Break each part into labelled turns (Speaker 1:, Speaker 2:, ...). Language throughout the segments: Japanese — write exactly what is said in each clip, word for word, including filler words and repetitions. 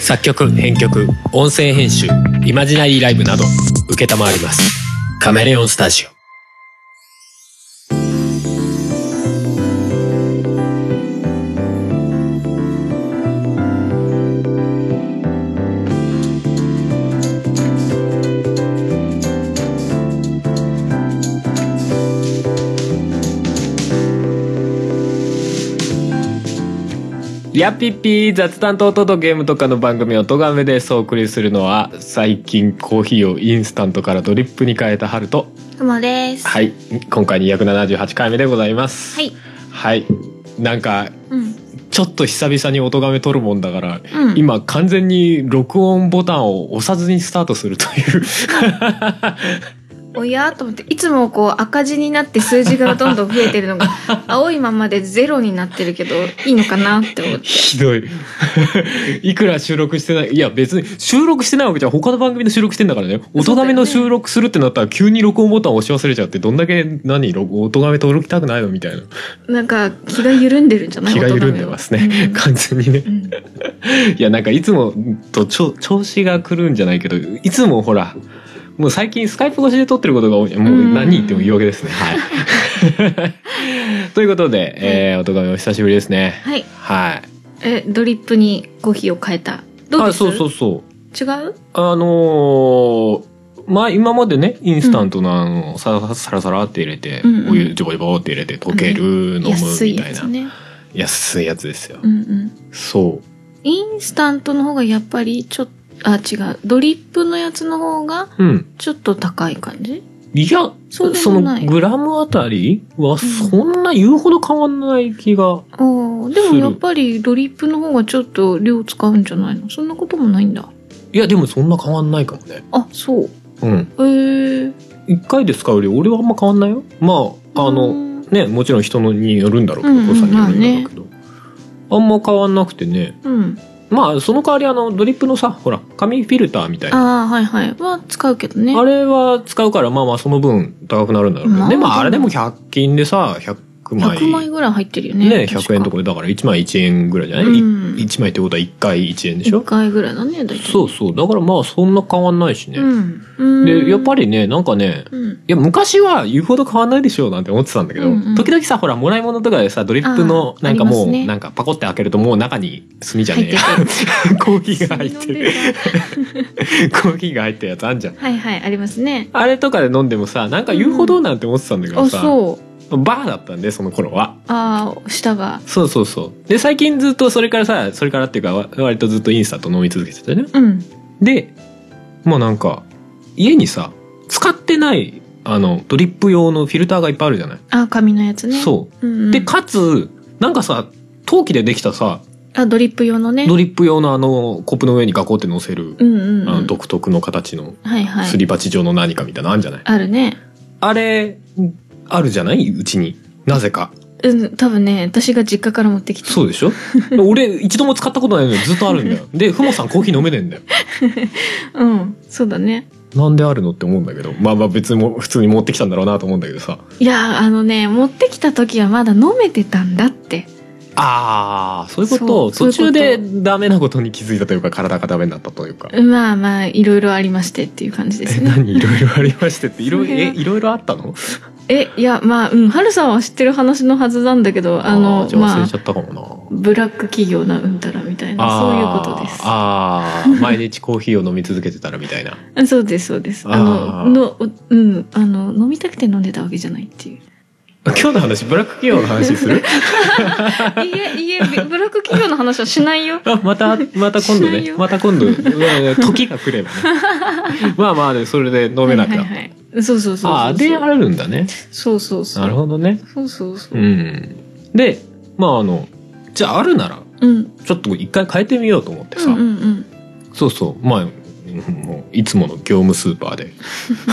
Speaker 1: 作曲編曲音声編集イマジナリーライブなど承ります。カメレオンスタジオ。やっぴっぴー雑談と音とゲームとかの番組をとがめです。お送りするのは最近コーヒーをインスタントからドリップに変えたハルと
Speaker 2: くもです。
Speaker 1: はい、今回にひゃくななじゅうはちかいめでございます。
Speaker 2: はい
Speaker 1: はい、なんか、うん、ちょっと久々に音がめ撮るもんだから、うん、今完全に録音ボタンを押さずにスタートするという
Speaker 2: おやと思って、いつもこう赤字になって数字がどんどん増えてるのが青いままでゼロになってるけどいいのかなって思って。
Speaker 1: ひどいいくら収録してない、いや別に収録してないわけじゃ、他の番組の収録してんだからね。音がめの収録するってなったら急に録音ボタン押し忘れちゃって、どんだけ何音がめ登録したくないのみたいな、
Speaker 2: なんか気が緩んでるんじゃない？
Speaker 1: 気が緩んでますね、うん、完全にね、うん、いやなんかいつもとちょ調子が狂うんじゃないけど、いつもほらもう最近スカイプ越しで撮ってることが多い。もう何言っても言い訳ですね。はい。ということで、えー、音がめお久しぶりですね。
Speaker 2: はい。
Speaker 1: はい。
Speaker 2: え、ドリップにコーヒーを変えた。どうです？あ、
Speaker 1: そうそうそう。
Speaker 2: 違う？
Speaker 1: あのー、まあ今までね、インスタントのあの、うん、サラサラサラって入れて、うんうん、お湯ジョボジョボって入れて溶ける、うん、飲むみたいな。
Speaker 2: 安いやつね。
Speaker 1: 安いやつですよ。
Speaker 2: うんうん。
Speaker 1: そう。
Speaker 2: インスタントの方がやっぱりちょっとあ、違う。ドリップのやつの方がちょっと高い感じ？うん、い
Speaker 1: や、そ, そのグラムあたりはそんな言うほど変わんない気がする。
Speaker 2: うん、でもやっぱりドリップの方がちょっと量使うんじゃないの？そんなこともないんだ。
Speaker 1: いやでもそんな変わんないかもね。
Speaker 2: あ、そう。
Speaker 1: うん。
Speaker 2: へえ。
Speaker 1: 一回で使うより俺はあんま変わんないよ。まああのね、もちろん人のによるんだろうけど、誤差によるんだろうけど、まあね、あんま変わんなくてね。
Speaker 2: うん。
Speaker 1: まあその代わりあのドリップのさ、ほら紙フィルターみたいな、
Speaker 2: ああはいはいは使うけどね。
Speaker 1: あれは使うから、まあまあその分高くなるんだろうけど、まあ、でもあれでもひゃく均でさひゃくまい
Speaker 2: ひゃくまいぐらい入ってるよね。
Speaker 1: ね、ひゃくえんとかでだからいちまいいちえんぐらいじゃない、うん、いちまいってことはいっかいいちえんでしょ。
Speaker 2: いっかいぐらいだね大体。
Speaker 1: そうそう、だからまあそんな変わんないしね、うん、でやっぱりねなんかね、うん、いや昔は言うほど変わんないでしょうなんて思ってたんだけど、うんうん、時々さほらもらい物とかでさドリップのなんかもう、ね、なんかパコって開けるともう中に炭じゃねえやコーヒーが入ってるコーヒーが入ったやつあんじゃん。
Speaker 2: はいはいありますね。
Speaker 1: あれとかで飲んでもさなんか言うほどなんて思ってたんだけどさ、うん、あそうバーだったんでその頃は。
Speaker 2: ああ下が。
Speaker 1: そうそうそう。で最近ずっとそれからさそれからっていうか割とずっとインスタと飲み続けてたね。
Speaker 2: うん。
Speaker 1: でまあなんか家にさ使ってないあのドリップ用のフィルターがいっぱいあるじゃない。
Speaker 2: あ紙のやつね。
Speaker 1: そう、うんうん、でかつなんかさ陶器でできたさ
Speaker 2: あドリップ用のね
Speaker 1: ドリップ用のあのコップの上にガコって乗せる、うんうんうん、あの独特の形のすり鉢状の何かみたいなのあるんじゃない。
Speaker 2: あるね。あ
Speaker 1: れあるじゃないうちになぜか。
Speaker 2: うん多分ね私が実家から持ってきた。
Speaker 1: そうでしょ俺一度も使ったことないのにずっとあるんだよでふもさんコーヒー飲めねえんだよ
Speaker 2: うんそうだね。
Speaker 1: なんであるのって思うんだけど、まあまあ別にも普通に持ってきたんだろうなと思うんだけどさ。
Speaker 2: いやあのね持ってきた時はまだ飲めてたんだって。
Speaker 1: ああそういうことを途中でダメなことに気づいたというか体がダメになったというか。
Speaker 2: まあまあいろいろありましてっていう感じですね。
Speaker 1: え何いろいろありましてっていろいろえいろいろあったの？
Speaker 2: えいやまあうんハルさんは知ってる話のはずなんだけどあの
Speaker 1: あじゃあ忘れちゃったかもな、まあ、
Speaker 2: ブラック企業なうんたらみたいなそういうことです。
Speaker 1: ああ毎日コーヒーを飲み続けてたらみたいな
Speaker 2: そうですそうです。あののうんあの飲みたくて飲んでたわけじゃないっていう。
Speaker 1: 今日の話ブラック企業の話する？い
Speaker 2: えいえブラック企業の話はしないよ。
Speaker 1: あまたまた今度ねまた今度時が来ればねまあまあでそれで飲めなくなった、はいはいはい、
Speaker 2: そうそうそうそう。
Speaker 1: あであるんだね。
Speaker 2: そうそうそう。
Speaker 1: なるほどね。
Speaker 2: そうそうそう。
Speaker 1: うん。でまああのじゃああるなら、うん、ちょっと一回変えてみようと思ってさ、うんうんうん、そうそうまあもういつもの業務スーパーで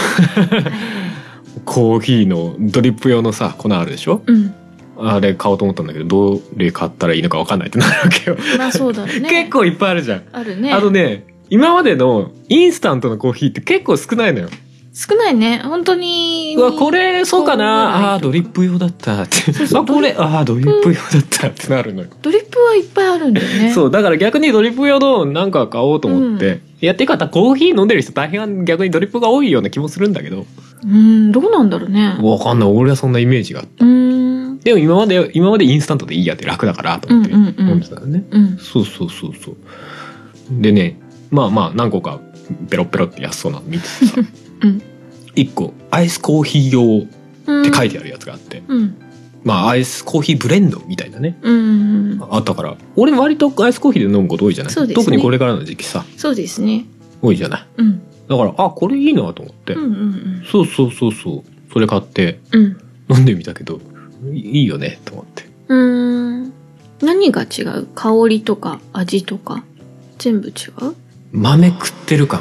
Speaker 1: コーヒーのドリップ用のさ粉あるでしょ、うん、あれ買おうと思ったんだけどどれ買ったらいいのか分かんないってなるわけよ。
Speaker 2: まあそうだね
Speaker 1: 結構いっぱいあるじゃん。
Speaker 2: あるね。
Speaker 1: あのね今までのインスタントのコーヒーって結構少ないのよ。
Speaker 2: 少ないね本当に。
Speaker 1: うわこれそうかな、あードリップ用だったって。そうそうあこれあードリップ用だったってなるのよ。
Speaker 2: ドリップはいっぱいあるんだよね。
Speaker 1: そうだから逆にドリップ用のなんか買おうと思って、うん、やって方コーヒー飲んでる人大変逆にドリップが多いような気もするんだけど。
Speaker 2: うんどうなんだろうね。
Speaker 1: わかんない俺はそんなイメージがあった。うんでも今まで今までインスタントでいいやって楽だからと思って飲んでたのね、うんうんうん、そうそうそうそうでねまあまあ何個かペロペロって安そうなの見ててさ、うん、いっこアイスコーヒー用って書いてあるやつがあって、うん、まあアイスコーヒーブレンドみたいなね、うんうんうん、あったから俺割とアイスコーヒーで飲むこと多いじゃない、ね、特にこれからの時期さ
Speaker 2: そうですね
Speaker 1: 多いじゃない、うん、だからあこれいいなと思って、うんうんうん、そうそうそうそうそれ買って、うん、飲んでみたけどいいよねと思って。
Speaker 2: うーん何が違う？香りとか味とか全部違う？
Speaker 1: 豆食ってる感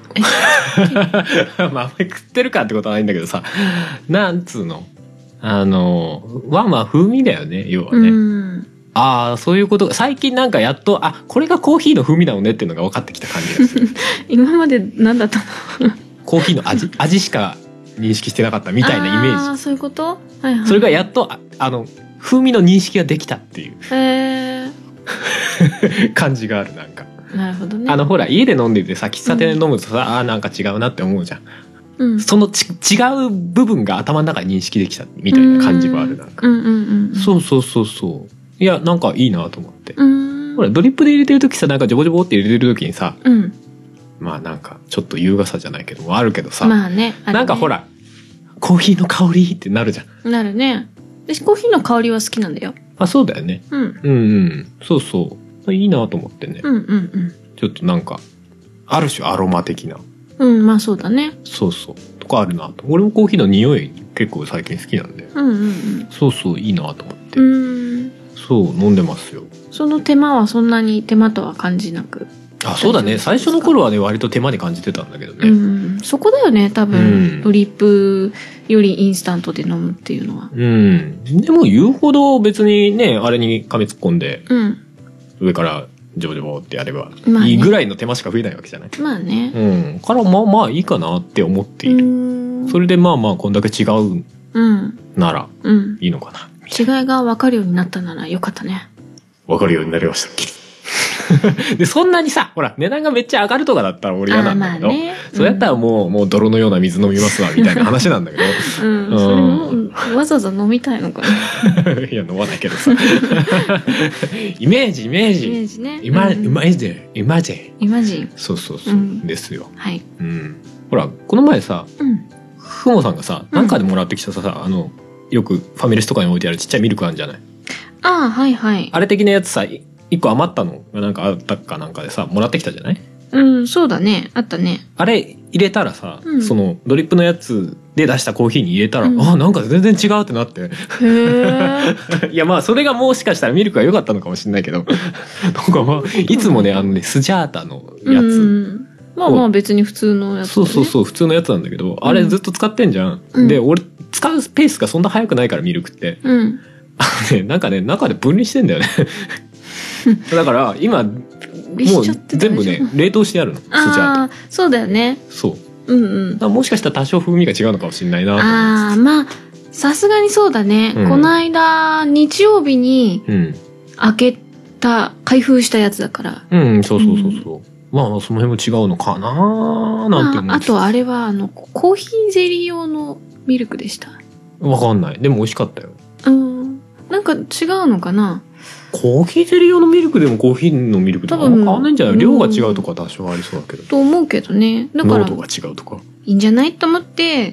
Speaker 1: 豆食ってる感ってことはないんだけどさなんつうのあのまあまあ風味だよね要はね。うんああそういうこと最近なんかやっとあこれがコーヒーの風味だよねっていうのが分かってきた感じがする
Speaker 2: 今まで何だったの
Speaker 1: コーヒーの味味しか認識してなかったみたいなイメージ。
Speaker 2: あそういうこと、はいはい、
Speaker 1: それがやっと あ, あの風味の認識ができたっていう
Speaker 2: へ
Speaker 1: 感じがあるなんか。
Speaker 2: なるほどね。
Speaker 1: あのほら家で飲んでてさ喫茶店で飲むとさ、うん、あなんか違うなって思うじゃん、うん、そのち違う部分が頭の中に認識できたみたいな感じがあるなんか、うんうんうん、そうそうそうそういやなんかいいなと思って、うん、ほらドリップで入れてる時さなんかジョボジョボって入れてる時にさ、うん、まあなんかちょっと優雅さじゃないけどもあるけどさ、
Speaker 2: まあね、あるね
Speaker 1: なんかほらコーヒーの香りってなるじゃん。
Speaker 2: なるね。私コーヒーの香りは好きなんだよ。
Speaker 1: あそうだよね、うん、うんうんそうそういいなと思ってね、うんうんうん、ちょっとなんかある種アロマ的な
Speaker 2: うんまあそうだね
Speaker 1: そうそうとかあるなと。俺もコーヒーの匂い結構最近好きなんで、うんうんうん、そうそういいなと思ってうんそう飲んでますよ。
Speaker 2: その手間はそんなに手間とは感じなく。
Speaker 1: あそうだね最初の頃はね割と手間に感じてたんだけどね、
Speaker 2: うん、そこだよね多分、うん、ドリップよりインスタントで飲むっていうのは。
Speaker 1: うんでも言うほど別にねあれに紙突っ込んで、うん、上からジョボジョボってやればいいぐらいの手間しか増えないわけじゃない。
Speaker 2: まあね、
Speaker 1: うん、からまあまあいいかなって思っている。それでまあまあこんだけ違うならいいのかな、
Speaker 2: うん、違いが分かるようになったならよかったね。
Speaker 1: 分かるようになりましたっけでそんなにさほら値段がめっちゃ上がるとかだったら俺嫌なんだけど、ねうん、そうやったらもうもう泥のような水飲みますわみたいな話なんだけど、
Speaker 2: うんうん、それもわざわざ飲みたいのかな
Speaker 1: いや飲まないけどさイメージイメージイメージねイマ、うん、イマジンイマジン
Speaker 2: イマジン
Speaker 1: そうそうそう、うん、ですよはい、うん、ほらこの前さ、うん、ふもさんがさなんかでもらってきたさ、うん、あのよくファミレスとかに置いてあるちっちゃいミルクあるんじゃない。
Speaker 2: ああはいはい
Speaker 1: あれ的なやつさいっこ余ったのがなんかあったかなんかでさもらってきたじゃない。
Speaker 2: うんそうだねあったね。
Speaker 1: あれ入れたらさ、うん、そのドリップのやつで出したコーヒーに入れたら、うん、あなんか全然違うってなってへいやまあそれがもしかしたらミルクが良かったのかもしれないけどなんかまあいつもねあのねスジャータのやつ、うん、
Speaker 2: まあまあ別に普通のやつ、ね、
Speaker 1: そうそうそう普通のやつなんだけど、うん、あれずっと使ってんじゃん、うん、で俺使うペースがそんな早くないからミルクって、うん、あのねなんかね中で分離してんだよねだから今もう全部ね冷凍してあるのスジャータ。
Speaker 2: あそうだよね。
Speaker 1: そう、うんうん、もしかしたら多少風味が違うのかもしれないなと思います。
Speaker 2: あまあさすがにそうだね、うん、この間日曜日に開けた開封したやつだから
Speaker 1: うんそうそうそうそう、うん、まあその辺も違うのかななんて思う、
Speaker 2: まあ、あとあれはあのコーヒーゼリー用のミルクでした。
Speaker 1: わかんないでも美味しかったよ。
Speaker 2: うんなんか違うのかな。
Speaker 1: コーヒーゼリー用のミルクでもコーヒーのミルクとか変わんないんじゃない。量が違うとか多少ありそうだけど
Speaker 2: と思うけどね。だから
Speaker 1: 濃度が違うとか
Speaker 2: いいんじゃないと思って、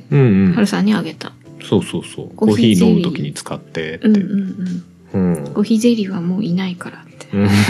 Speaker 2: うんうん、春さんにあげた。
Speaker 1: そうそうそうコーヒー飲む時に使ってって、うんうん
Speaker 2: うんうん、コーヒーゼリーはもういないからって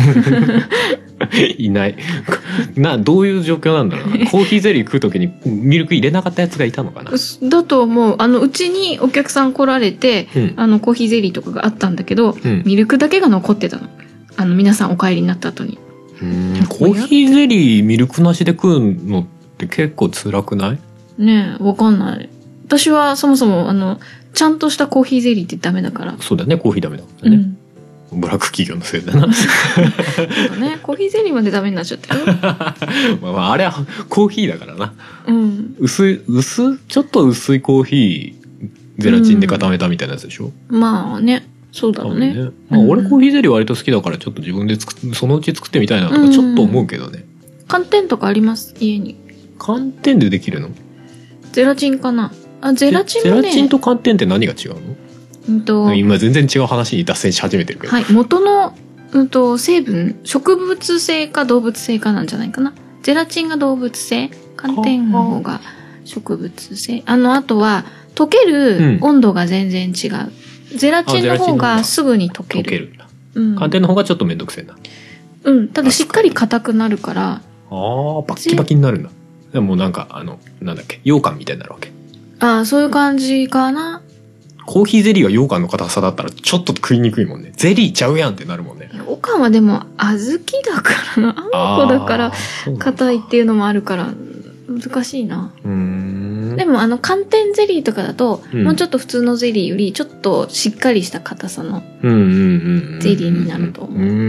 Speaker 1: いないなどういう状況なんだろうなコーヒーゼリー食う時にミルク入れなかったやつがいたのかな。
Speaker 2: だと思う。あのうちにお客さん来られて、うん、あのコーヒーゼリーとかがあったんだけど、うん、ミルクだけが残ってたの。あの皆さんお帰りになった後に。
Speaker 1: うんコーヒーゼリーミルクなしで食うのって結構辛くない？
Speaker 2: ねえわかんない。私はそもそもあのちゃんとしたコーヒーゼリーってダメだから。
Speaker 1: そうだねコーヒーダメだからね、うん、 ブラック企業のせいだな
Speaker 2: ね、コーヒーゼリーまでダメになっちゃったよ
Speaker 1: まあまああれはコーヒーだからな、
Speaker 2: うん、
Speaker 1: 薄い薄ちょっと薄いコーヒーゼラチンで固めたみたいなやつでしょ、
Speaker 2: うん、まあねそうだろうね、
Speaker 1: ね、まあ、俺コーヒーゼリー割と好きだからちょっと自分で作っそのうち作ってみたいなとかちょっと思うけどね、
Speaker 2: うん、寒天とかあります家に。
Speaker 1: 寒天でできるの？
Speaker 2: ゼラチンかなあ、ゼラチンもね、
Speaker 1: ゼラチンと寒天って何が違うの？
Speaker 2: うんと
Speaker 1: 今全然違う話に脱線し始めてるけど、
Speaker 2: はい、元の、うんと、成分植物性か動物性かなんじゃないかな。ゼラチンが動物性、寒天の方が植物性。あのあとは溶ける温度が全然違う、うん、ゼラチンの方がすぐに溶ける。
Speaker 1: 溶けるんだ、
Speaker 2: うん、
Speaker 1: 寒天の方がちょっとめんどくせえな。
Speaker 2: うん、ただしっかり硬くなるから。あ
Speaker 1: あ、バッキバキになるんだ。でもなんかあのなんだっけ羊羹みたいになるわけ。
Speaker 2: ああ、そういう感じかな。
Speaker 1: コーヒーゼリーが羊羹の硬さだったらちょっと食いにくいもんね。ゼリーちゃうやんってなるもんね。
Speaker 2: 羊羹はでも小豆だからな、あんこだから硬いっていうのもあるから難しいな。
Speaker 1: うーん、
Speaker 2: でもあの寒天ゼリーとかだと、うん、もうちょっと普通のゼリーよりちょっとしっかりした硬さのゼリーになると思う。うんうん、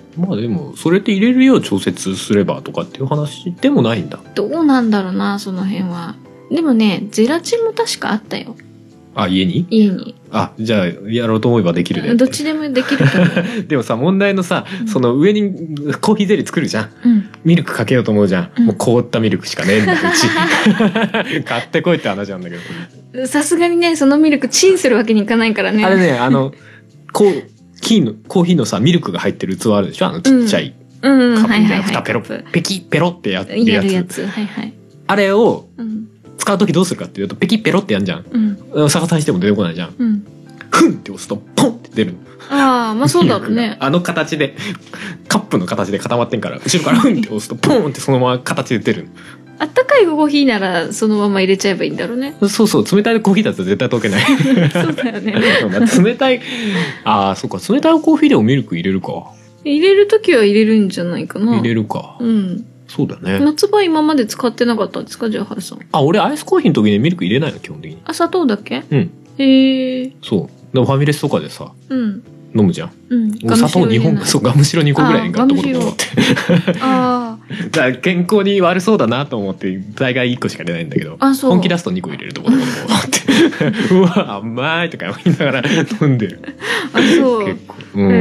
Speaker 1: まあでもそれって入れるよう調節すればとかっていう話でもないんだ。
Speaker 2: どうなんだろうなその辺は。でもねゼラチンも確かあったよ。
Speaker 1: あ、家に
Speaker 2: 家に。
Speaker 1: あ、じゃあやろうと思えばできるね。
Speaker 2: どっちでもできると思う
Speaker 1: でもさ問題のさ、うん、その上にコーヒーゼリー作るじゃん、うん、ミルクかけようと思うじゃん、うん、もう凍ったミルクしかねえんだうち買ってこいって話なんだけど、
Speaker 2: さすがにねそのミルクチンするわけにいかないからね。
Speaker 1: あれね、あのコーヒーのコーヒーのさミルクが入ってる器あるでしょ、あのちっちゃいカップみたいな蓋ペロペキペロってやってるやつ、
Speaker 2: やるやつ、はいはい、
Speaker 1: あれを、うん使うときどうするかっていうとペキッペロってやんじゃん、うん、逆さにしても出てこないじゃん、うん、フンって押すとポンって出るの。
Speaker 2: ああ、まあそうだろうね。
Speaker 1: あの形でカップの形で固まってんから後ろからフンって押すとポンってそのまま形で出るの。
Speaker 2: あったかいコーヒーならそのまま入れちゃえばいいんだろうね。
Speaker 1: そうそう、冷たいコーヒーだと絶対溶けない。
Speaker 2: そうだよね。
Speaker 1: 冷たい、ああそうか、冷たいコーヒーでもミルク入れるか。
Speaker 2: 入れるときは入れるんじゃないかな。
Speaker 1: 入れるか。
Speaker 2: うん。
Speaker 1: そうだね。
Speaker 2: 夏場今まで使ってなかったんですか、じゃあハルさん。
Speaker 1: あ、俺アイスコーヒーの時にミルク入れないの基本的に。
Speaker 2: あ、砂糖だけ？
Speaker 1: うん。
Speaker 2: へえ。
Speaker 1: そう。でもファミレスとかでさ、
Speaker 2: うん、
Speaker 1: 飲むじゃん。
Speaker 2: うん。
Speaker 1: 砂糖にほん、そうガムシロにこぐらいガッとボトボトって。ああ。だから健康に悪そうだなと思って大概いっこしか出ないんだけど、
Speaker 2: あ、そう。
Speaker 1: 本気出すとにこ入れるとボトボトボトって。うわ甘いとか言いながら飲んでる。
Speaker 2: あ、そう。
Speaker 1: 結構。うん。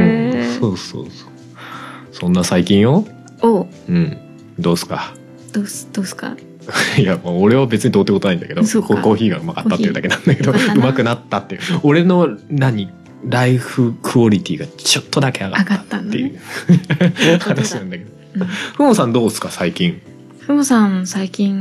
Speaker 1: そうそうそう。そんな最近よ。
Speaker 2: おう。
Speaker 1: うん。どうすか。
Speaker 2: どうすどうすか。
Speaker 1: いやもう俺は別にどうってことないんだけど、コーヒーがうまかったっていうだけなんだけど、うまくなったっていう俺の何ライフクオリティがちょっとだけ上がったっていう、ね、話なんだけど、うん、ふもさんどうすか最近。
Speaker 2: ふもさん最近、うん、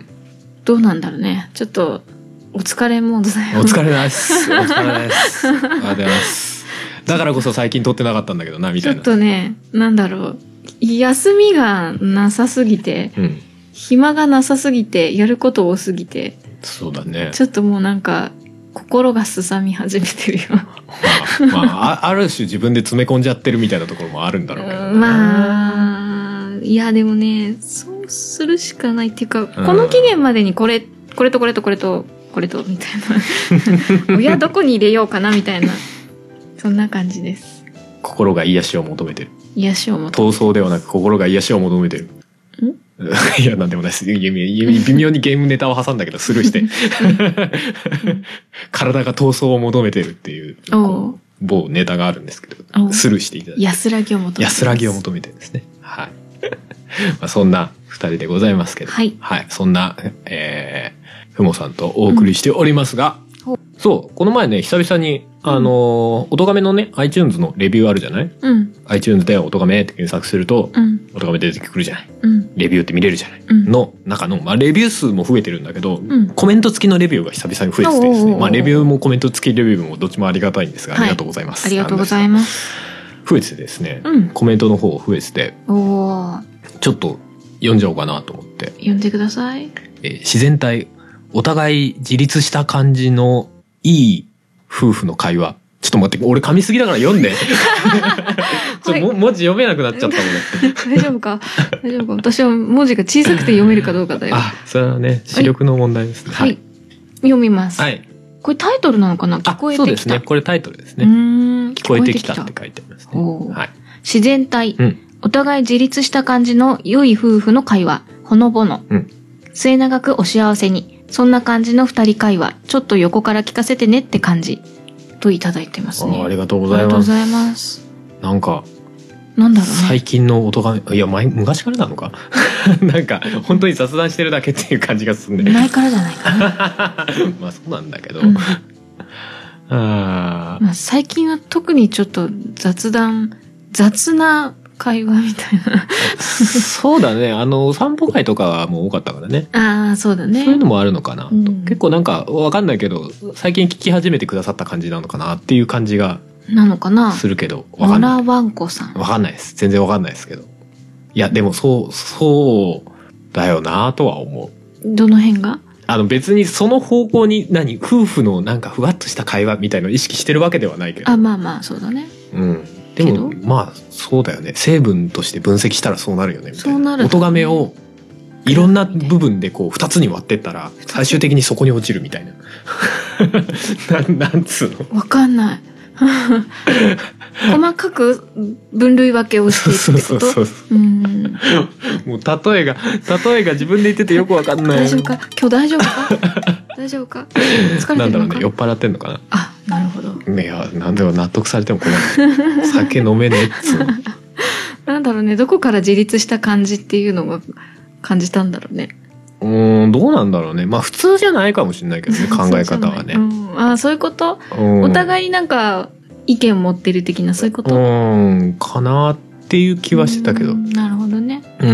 Speaker 2: どうなんだろうね。ちょっとお疲れモードだよ。
Speaker 1: お疲れです。お疲れです。ありがとうございます。だからこそ最近撮ってなかったんだけどなみたいな。
Speaker 2: ちょっとね、なんだろう、休みがなさすぎて、うん、暇がなさすぎて、やること多すぎて、
Speaker 1: そうだね。
Speaker 2: ちょっともうなんか心がすさみ始めてるよ。
Speaker 1: まあ、まあ、ある種自分で詰め込んじゃってるみたいなところもあるんだろうけど、ね、
Speaker 2: まあいやでもね、そうするしかないっていうか、うん、この期限までにこれこれとこれとこれとこれとみたいな親どこに入れようかなみたいな、そんな感じです。
Speaker 1: 心が癒しを求めてる。
Speaker 2: 癒しを求めてる。
Speaker 1: 闘争ではなく心が癒しを求めてる。んいやなんでもないです。微妙にゲームネタを挟んだけどスルーして体が闘争を求めてるっていう某ネタがあるんですけど、スルーしていただいて、
Speaker 2: 安らぎを求めて
Speaker 1: 安らぎを求めてるんですね。はい。まあそんな二人でございますけど、
Speaker 2: はい、
Speaker 1: はい、そんな、えー、ふもさんとお送りしておりますが、うん、そうこの前ね久々にあのおとがめのね iTunes のレビューあるじゃない、うん、iTunes でおとがめって検索すると、うん、おとがめ出てくるじゃない、うん、レビューって見れるじゃない、うん、の中の、まあ、レビュー数も増えてるんだけど、うん、コメント付きのレビューが久々に増えててですね、まあ、レビューもコメント付きレビューもどっちもありがたいんですが、はい、ありがとうございます。
Speaker 2: ありがとうございます。
Speaker 1: 増えててですね、うん、コメントの方増えてて、おちょっと読んじゃおうかなと思って
Speaker 2: 読んでください。
Speaker 1: えー、自然体お互い自立した感じのいい夫婦の会話。ちょっと待って、俺噛みすぎだから読んで。ちょっと文字読めなくなっちゃったもんね。
Speaker 2: 大丈夫か大丈夫か。私は文字が小さくて読めるかどうかだよ。
Speaker 1: あ、それはね、視力の問題ですね。
Speaker 2: はい。はい、読みます。
Speaker 1: はい。
Speaker 2: これタイトルなのかな？聞こえてきた。
Speaker 1: そうですね。これタイトルですね。
Speaker 2: うーん、
Speaker 1: 聞こえてきたって書いてますね。はい。
Speaker 2: 自然体、
Speaker 1: うん、
Speaker 2: お互い自立した感じの良い夫婦の会話、ほのぼの、うん、末永くお幸せに、そんな感じの二人会話、ちょっと横から聞かせてねって感じといただいてますね。
Speaker 1: あ、ありがとうございます。ありがとう
Speaker 2: ございます。
Speaker 1: なんか
Speaker 2: なんだろうね、
Speaker 1: 最近の音が、いや前昔からなのかなんか本当に雑談してるだけっていう感じがするんで。
Speaker 2: 前からじゃないかな。
Speaker 1: まあそうなんだけど、うん、あ、
Speaker 2: まあ、最近は特にちょっと雑談雑な会話みたいな。
Speaker 1: そうだね。あの散歩会とかはもう多かったからね。
Speaker 2: ああ、そうだね。
Speaker 1: そういうのもあるのかな、うん、結構なんかわかんないけど最近聞き始めてくださった感じなのかなっていう感じが
Speaker 2: なのかな
Speaker 1: するけど、わかんない。
Speaker 2: ノラワンコさん。
Speaker 1: わかんないです。全然わかんないですけど。いやでもそうそうだよなとは思う。
Speaker 2: どの辺が？
Speaker 1: あの別にその方向に何夫婦のなんかふわっとした会話みたいのを意識してるわけではないけど。
Speaker 2: あ、まあまあそうだね。
Speaker 1: うん。でもまあそうだよね。成分として分析したらそうなるよねみたいな。
Speaker 2: そうなる、ね。
Speaker 1: 音がめをいろんな部分でこう二つに割ってったら最終的にそこに落ちるみたいな。な, なんつうの？
Speaker 2: わかんない。細かく分類分けをしていくってこと？そうそうそうそう。うん。
Speaker 1: もう例えが例えが自分で言っててよくわかんない。
Speaker 2: 大丈夫か？今日大丈夫か？大丈夫か？疲れてるのか？
Speaker 1: なんだろうね。酔っ払ってんのかな。
Speaker 2: あ、なるほど。
Speaker 1: いや、なんでも納得されても困る。酒飲めねえっつう。
Speaker 2: なんだろうね。どこから自立した感じっていうのが感じたんだろうね。
Speaker 1: うん、どうなんだろうね。まあ普通じゃないかもしれないけどね、考え方はね。
Speaker 2: うん、あ、そういうこと？お互いになんか意見持ってる的なそういうこと？
Speaker 1: うん、かなっていう気はしてたけど。
Speaker 2: なるほどね。
Speaker 1: うん。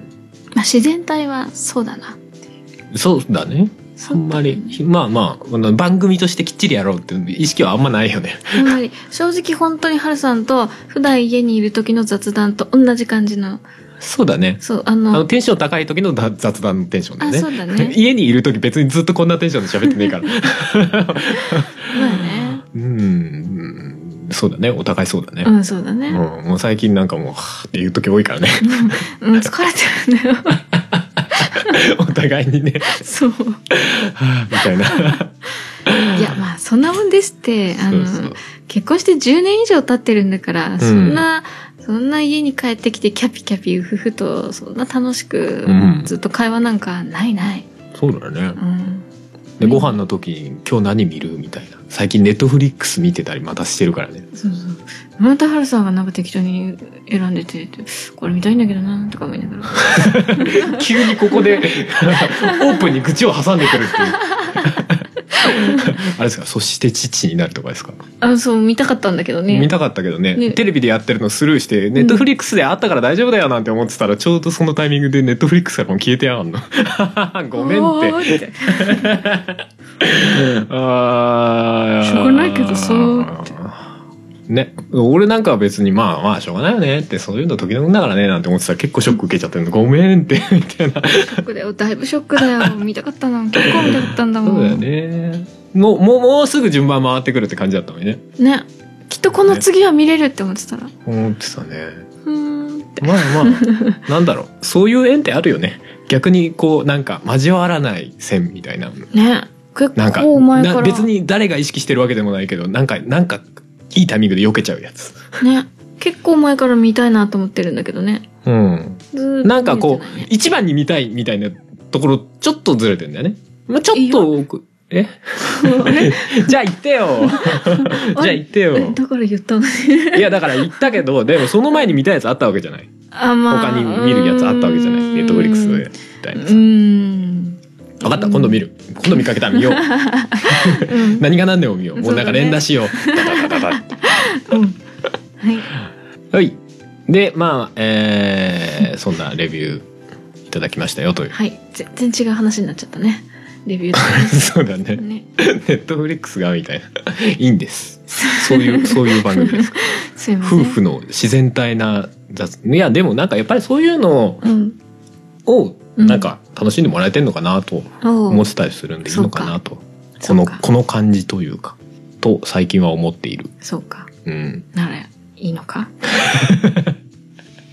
Speaker 2: まあ自然体はそうだな。
Speaker 1: そうだね。あんまり、まあまあ、番組としてきっちりやろうっていう意識はあんまないよね。
Speaker 2: あんまり、正直本当にハルさんと普段家にいる時の雑談と同じ感じの。
Speaker 1: そうだね。
Speaker 2: そう、あの、
Speaker 1: あのテンション高い時の雑談のテンションだね。
Speaker 2: あ、そうだね。
Speaker 1: 家にいる時別にずっとこんなテンションで喋ってねえから。
Speaker 2: まあね。
Speaker 1: うん、そうだね。お互いそうだね。
Speaker 2: うん、そうだね。うん、
Speaker 1: もう最近なんかもう、はぁっていう時多いからね。
Speaker 2: うん、疲れてるんだよ。
Speaker 1: お互いにね。
Speaker 2: そう。
Speaker 1: はぁみたいな。
Speaker 2: いや、まあ、そんなもんですって、あの、そうそう、結婚してじゅうねん以上経ってるんだから、うん、そんな、そんな家に帰ってきてキャピキャピ夫婦とそんな楽しくずっと会話なんかないない。
Speaker 1: うん、そうだよね。うん、でご飯の時に今日何見るみたいな。最近ネットフリックス見てたりまたしてるからね。
Speaker 2: そうそう。また春さんがなんか適当に選んでて、これ見たいんだけどなとか思いながら。
Speaker 1: 急にここでオープンに口を挟んでくるっていう。あれですか、そして父になるとかですか？
Speaker 2: あ、そう、見たかったんだけどね。
Speaker 1: 見たかったけどね。ね、テレビでやってるのスルーして、ネットフリックスであったから大丈夫だよなんて思ってたら、ちょうどそのタイミングでネットフリックスからも消えてやがんの。ごめんって。ああ、
Speaker 2: しょうがないけどそうって。
Speaker 1: ね、俺なんかは別にまあまあしょうがないよねってそういうの時々だからねなんて思ってたら結構ショック受けちゃってるの、ごめんってみたいな。
Speaker 2: ショックだよ、だいぶショックだよ。見たかったな、結構見たかったんだもん。
Speaker 1: そうだよね。もうもうもうすぐ順番回ってくるって感じだったのにね。
Speaker 2: ね、きっとこの次は見れるって思ってたら。ね、
Speaker 1: 思ってたね。
Speaker 2: うーんって。
Speaker 1: まあまあなんだろう、そういう縁ってあるよね。逆にこうなんか交わらない線みたいな。
Speaker 2: ね。結構前から。
Speaker 1: 別に誰が意識してるわけでもないけど、なんかなんか。いいタイミングで避けちゃうやつ。
Speaker 2: ね。結構前から見たいなと思ってるんだけどね。
Speaker 1: うん。ずなんかこう、一番に見たいみたいなところ、ちょっとずれてんだよね。まあ、ちょっと多く。えじゃあ言ってよ。じゃあ言ってよ。
Speaker 2: だから言ったのに。
Speaker 1: いや、だから言ったけど、でもその前に見たいやつあったわけじゃない。
Speaker 2: あ、まあ。
Speaker 1: 他に見るやつあったわけじゃない。ネットフリックスみたいな。うん。分かった、今度見る。今度見かけたら見よう。うん、何が何でも見よう。もうなんか連打しよう。ダダダダダって。うん、はい。はい。で、まあ、えー、そんなレビューいただきましたよという。
Speaker 2: はい。全然違う話になっちゃったね。レビューと、
Speaker 1: ね、そうだね。ね、ネットフリックスがみたいな。いいんです。そういう、そういう番組です。
Speaker 2: すいません。
Speaker 1: 夫婦の自然体な雑。いや、でもなんかやっぱりそういうのを、なんか楽しんでもらえてんのかなと思ってたりするんでいいのかなと、このこの感じというかと最近は思っている。
Speaker 2: そうか。
Speaker 1: うん。
Speaker 2: ならいいのか。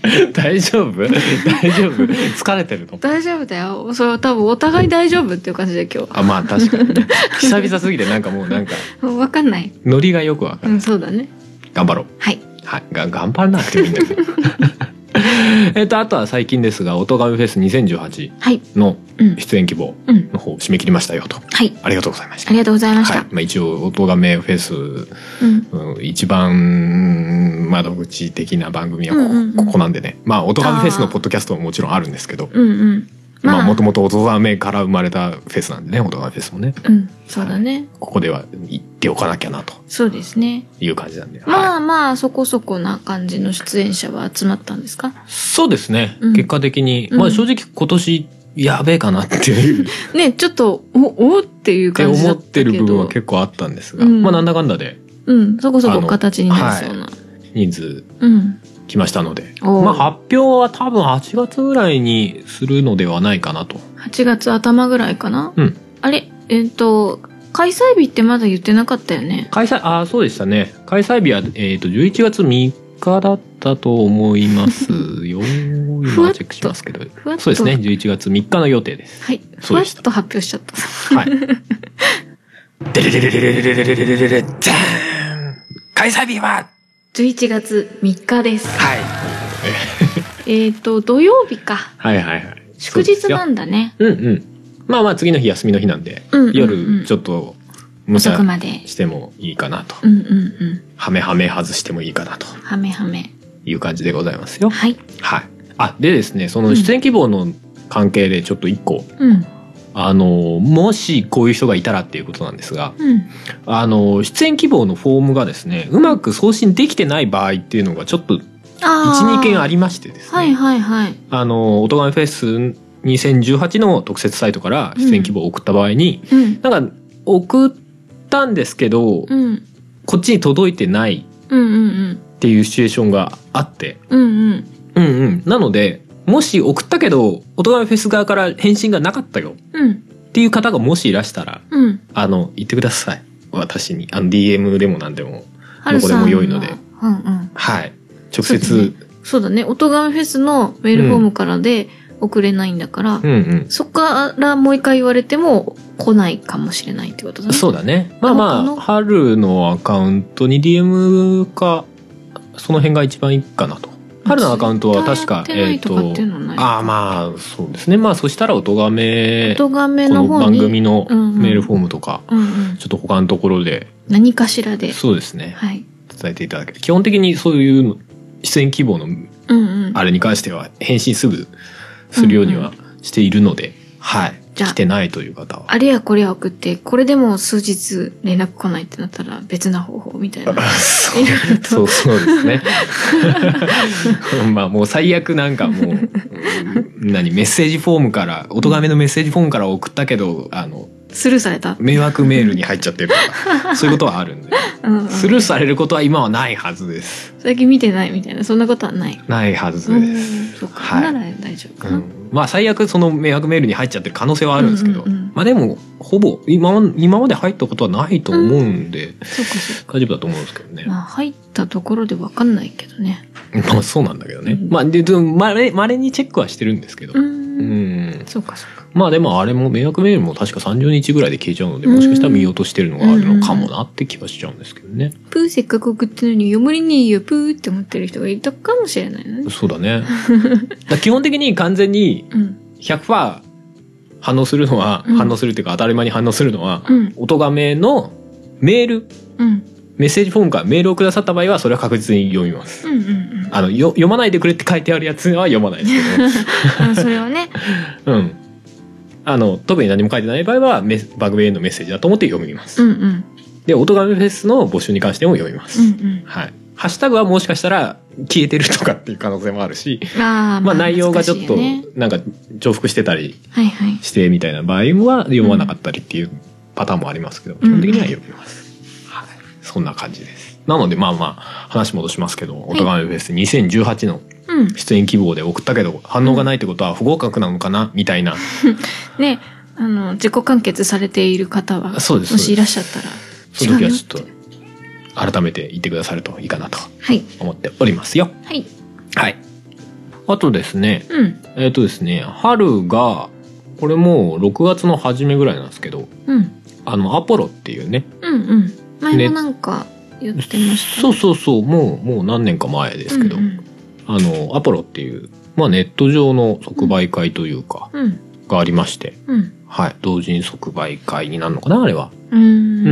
Speaker 1: 大丈夫大丈夫疲れてるの？
Speaker 2: 大丈夫だよ。それは多分お互い大丈夫っていう感じで今日。
Speaker 1: あ、まあ確かにね。久々すぎてなんかもうなんか
Speaker 2: 分かんない。
Speaker 1: ノリがよくわかる。
Speaker 2: うん、そうだね。
Speaker 1: 頑張ろう。
Speaker 2: はい。
Speaker 1: はい、が頑張らなくてもいいんだけど。えっとあとは最近ですが、音亀フェスにせんじゅうはちの出演希望の方締め切りましたよと。はい。ありがとうございました。
Speaker 2: ありがとうございました。
Speaker 1: はい、まあ一応音亀フェス、うんうん、一番窓口的な番組はここ、うんうんうん、ここなんでね。まあ音亀フェスのポッドキャストももちろんあるんですけど。うんうん。まあもともと音亀から生まれたフェスなんでね、音亀フェスもね。うん、そうだね。はい、ここでは言っておかなきゃなと。
Speaker 2: そうですね。
Speaker 1: いう感じなんで。
Speaker 2: まあ、はい、まあそこそこな感じの出演者は集まったんですか？
Speaker 1: そうですね。うん、結果的に、まあ正直今年やべえかなっていう
Speaker 2: ね、ちょっとおおっていう感じだったけど。
Speaker 1: 思ってる部分は結構あったんですが、うん、まあなんだかんだで、
Speaker 2: うん、そこそこ形になりそうな、はい、
Speaker 1: 人数。うん来ましたので、まあ発表は多分はちがつぐらいにするのではないかなと。
Speaker 2: はちがつ頭ぐらいかな。うん。あれ、えっと開催日ってまだ言ってなかったよね。
Speaker 1: 開催、ああそうでしたね。開催日はえっとじゅういちがつみっかだったと思いますよ。今チェックしますけど。そうですね。じゅういちがつみっかの予定です。
Speaker 2: はい。ふわっと発表しちゃった。はい。
Speaker 1: デレレレレレレレレレレレレザーン。開催日は
Speaker 2: じゅういちがつみっかです。
Speaker 1: はい。
Speaker 2: えっと土曜日か。
Speaker 1: はいはいはい。
Speaker 2: 祝日なんだね。
Speaker 1: うんうん。まあまあ次の日休みの日なんで、うんうんうん、夜ちょっと無茶してもいいかなと。うんうんうん。はめはめ外してもいいかなと。
Speaker 2: はめはめ。
Speaker 1: いう感じでございますよ。
Speaker 2: はい。
Speaker 1: はい。あ、でですね、その出演希望の関係でちょっと一個。うん。あのもしこういう人がいたらっていうことなんですが、うん、あの出演希望のフォームがですねうまく送信できてない場合っていうのがちょっと いちにけんありましてですね、
Speaker 2: はいはいはい、
Speaker 1: あの音亀フェスにせんじゅうはちの特設サイトから出演希望を送った場合に、うん、なんか送ったんですけど、うん、こっちに届いてないっていうシチュエーションがあって、うんうんうんうん、なのでもし送ったけど音亀フェス側から返信がなかったよ、うん、っていう方がもしいらしたら、うん、あの言ってください。私にあの ディーエム でも何でもどこでも良いので、うんうん、はい直接
Speaker 2: そうだね、そうだね音亀フェスのメールフォームからで送れないんだから、うんうんうん、そこからもう一回言われても来ないかもしれないってことだね。
Speaker 1: そうだね。まあまあ春のアカウントに ディーエム かその辺が一番いいかなと。春のアカウントは確かえっとああまあそうですね。まあそしたら音亀
Speaker 2: 音亀の方に
Speaker 1: この番組のメールフォームとか、うんうん、ちょっと他のところで
Speaker 2: 何かしらで
Speaker 1: そうですね、はい、伝えていただける。基本的にそういう出演希望のあれに関しては返信すぐするようにはしているので、うんうん、はい来てないという方は
Speaker 2: あれやこれや送ってこれでも数日連絡来ないってなったら別な方法みたいな
Speaker 1: そうそうそうですねまあもう最悪なんかもう何メッセージフォームから音亀のメッセージフォームから送ったけどあの
Speaker 2: スルーされた
Speaker 1: 迷惑メールに入っちゃってるとかそういうことはあるんでうん、スルーされることは今はないはずです。
Speaker 2: 最近見てないみたいなそんなことはない
Speaker 1: ないはずです。
Speaker 2: そうか、はい、なら大丈夫かな、うん、
Speaker 1: まあ最悪その迷惑メールに入っちゃってる可能性はあるんですけど、うんうんうん、まあでもほぼ今今まで入ったことはないと思うんで、うん、そうかそうか大丈夫だと思うんですけどね。
Speaker 2: まあ入ったところで分かんないけどね
Speaker 1: まあそうなんだけどね、うん、まあでまれまれにチェックはしてるんですけどうんうん
Speaker 2: そうかそうか。
Speaker 1: まあでもあれも迷惑メールも確かさんじゅうにちぐらいで消えちゃうのでもしかしたら見落としてるのがあるのかもなって気はしちゃうんですけどね。
Speaker 2: プーせっかく送ってるのに読むりにいいよプーって思ってる人がいたかもしれないね。
Speaker 1: そうだねだ基本的に完全に ひゃくパーセント 反応するのは、うん、反応するっていうか当たり前に反応するのは、うん、音亀のメール、うん、メッセージフォームからメールをくださった場合はそれは確実に読みます、うんうんうん、あのよ読まないでくれって書いてあるやつは読まないですけ
Speaker 2: どそれはね
Speaker 1: うんあの特に何も書いてない場合はメ番組へのメッセージだと思って読みます、うんうん、で音亀フェスの募集に関しても読みます、うんうん、はいハッシュタグはもしかしたら消えてるとかっていう可能性もあるし、あ、まあ内容がちょっとなんか重複してたりしてみたいな場合は読まなかったりっていうパターンもありますけど、基本的には読みます、うんはい、そんな感じです。なのでまあまあ話戻しますけど、音亀フェスにせんじゅうはちの出演希望で送ったけど反応がないってことは不合格なのかなみたいな
Speaker 2: ね、あの自己完結されている方はもしいらっしゃったら
Speaker 1: その時はちょっと改めて言ってくださるといいかなと思っておりますよ。はい。はい。 あとですね、
Speaker 2: うん、
Speaker 1: えっとですね、春が、これもうろくがつの初めぐらいなんですけど、
Speaker 2: うん、
Speaker 1: あの、アポロっていうね。
Speaker 2: うんうん。前もなんか言ってました、
Speaker 1: ね。そうそうそう、もう、もう何年か前ですけど、うんうん、あの、アポロっていう、まあネット上の即売会というか、うん、がありまして、
Speaker 2: うん、
Speaker 1: はい、同人即売会になるのかな、あれは。
Speaker 2: うん、
Speaker 1: うんうん。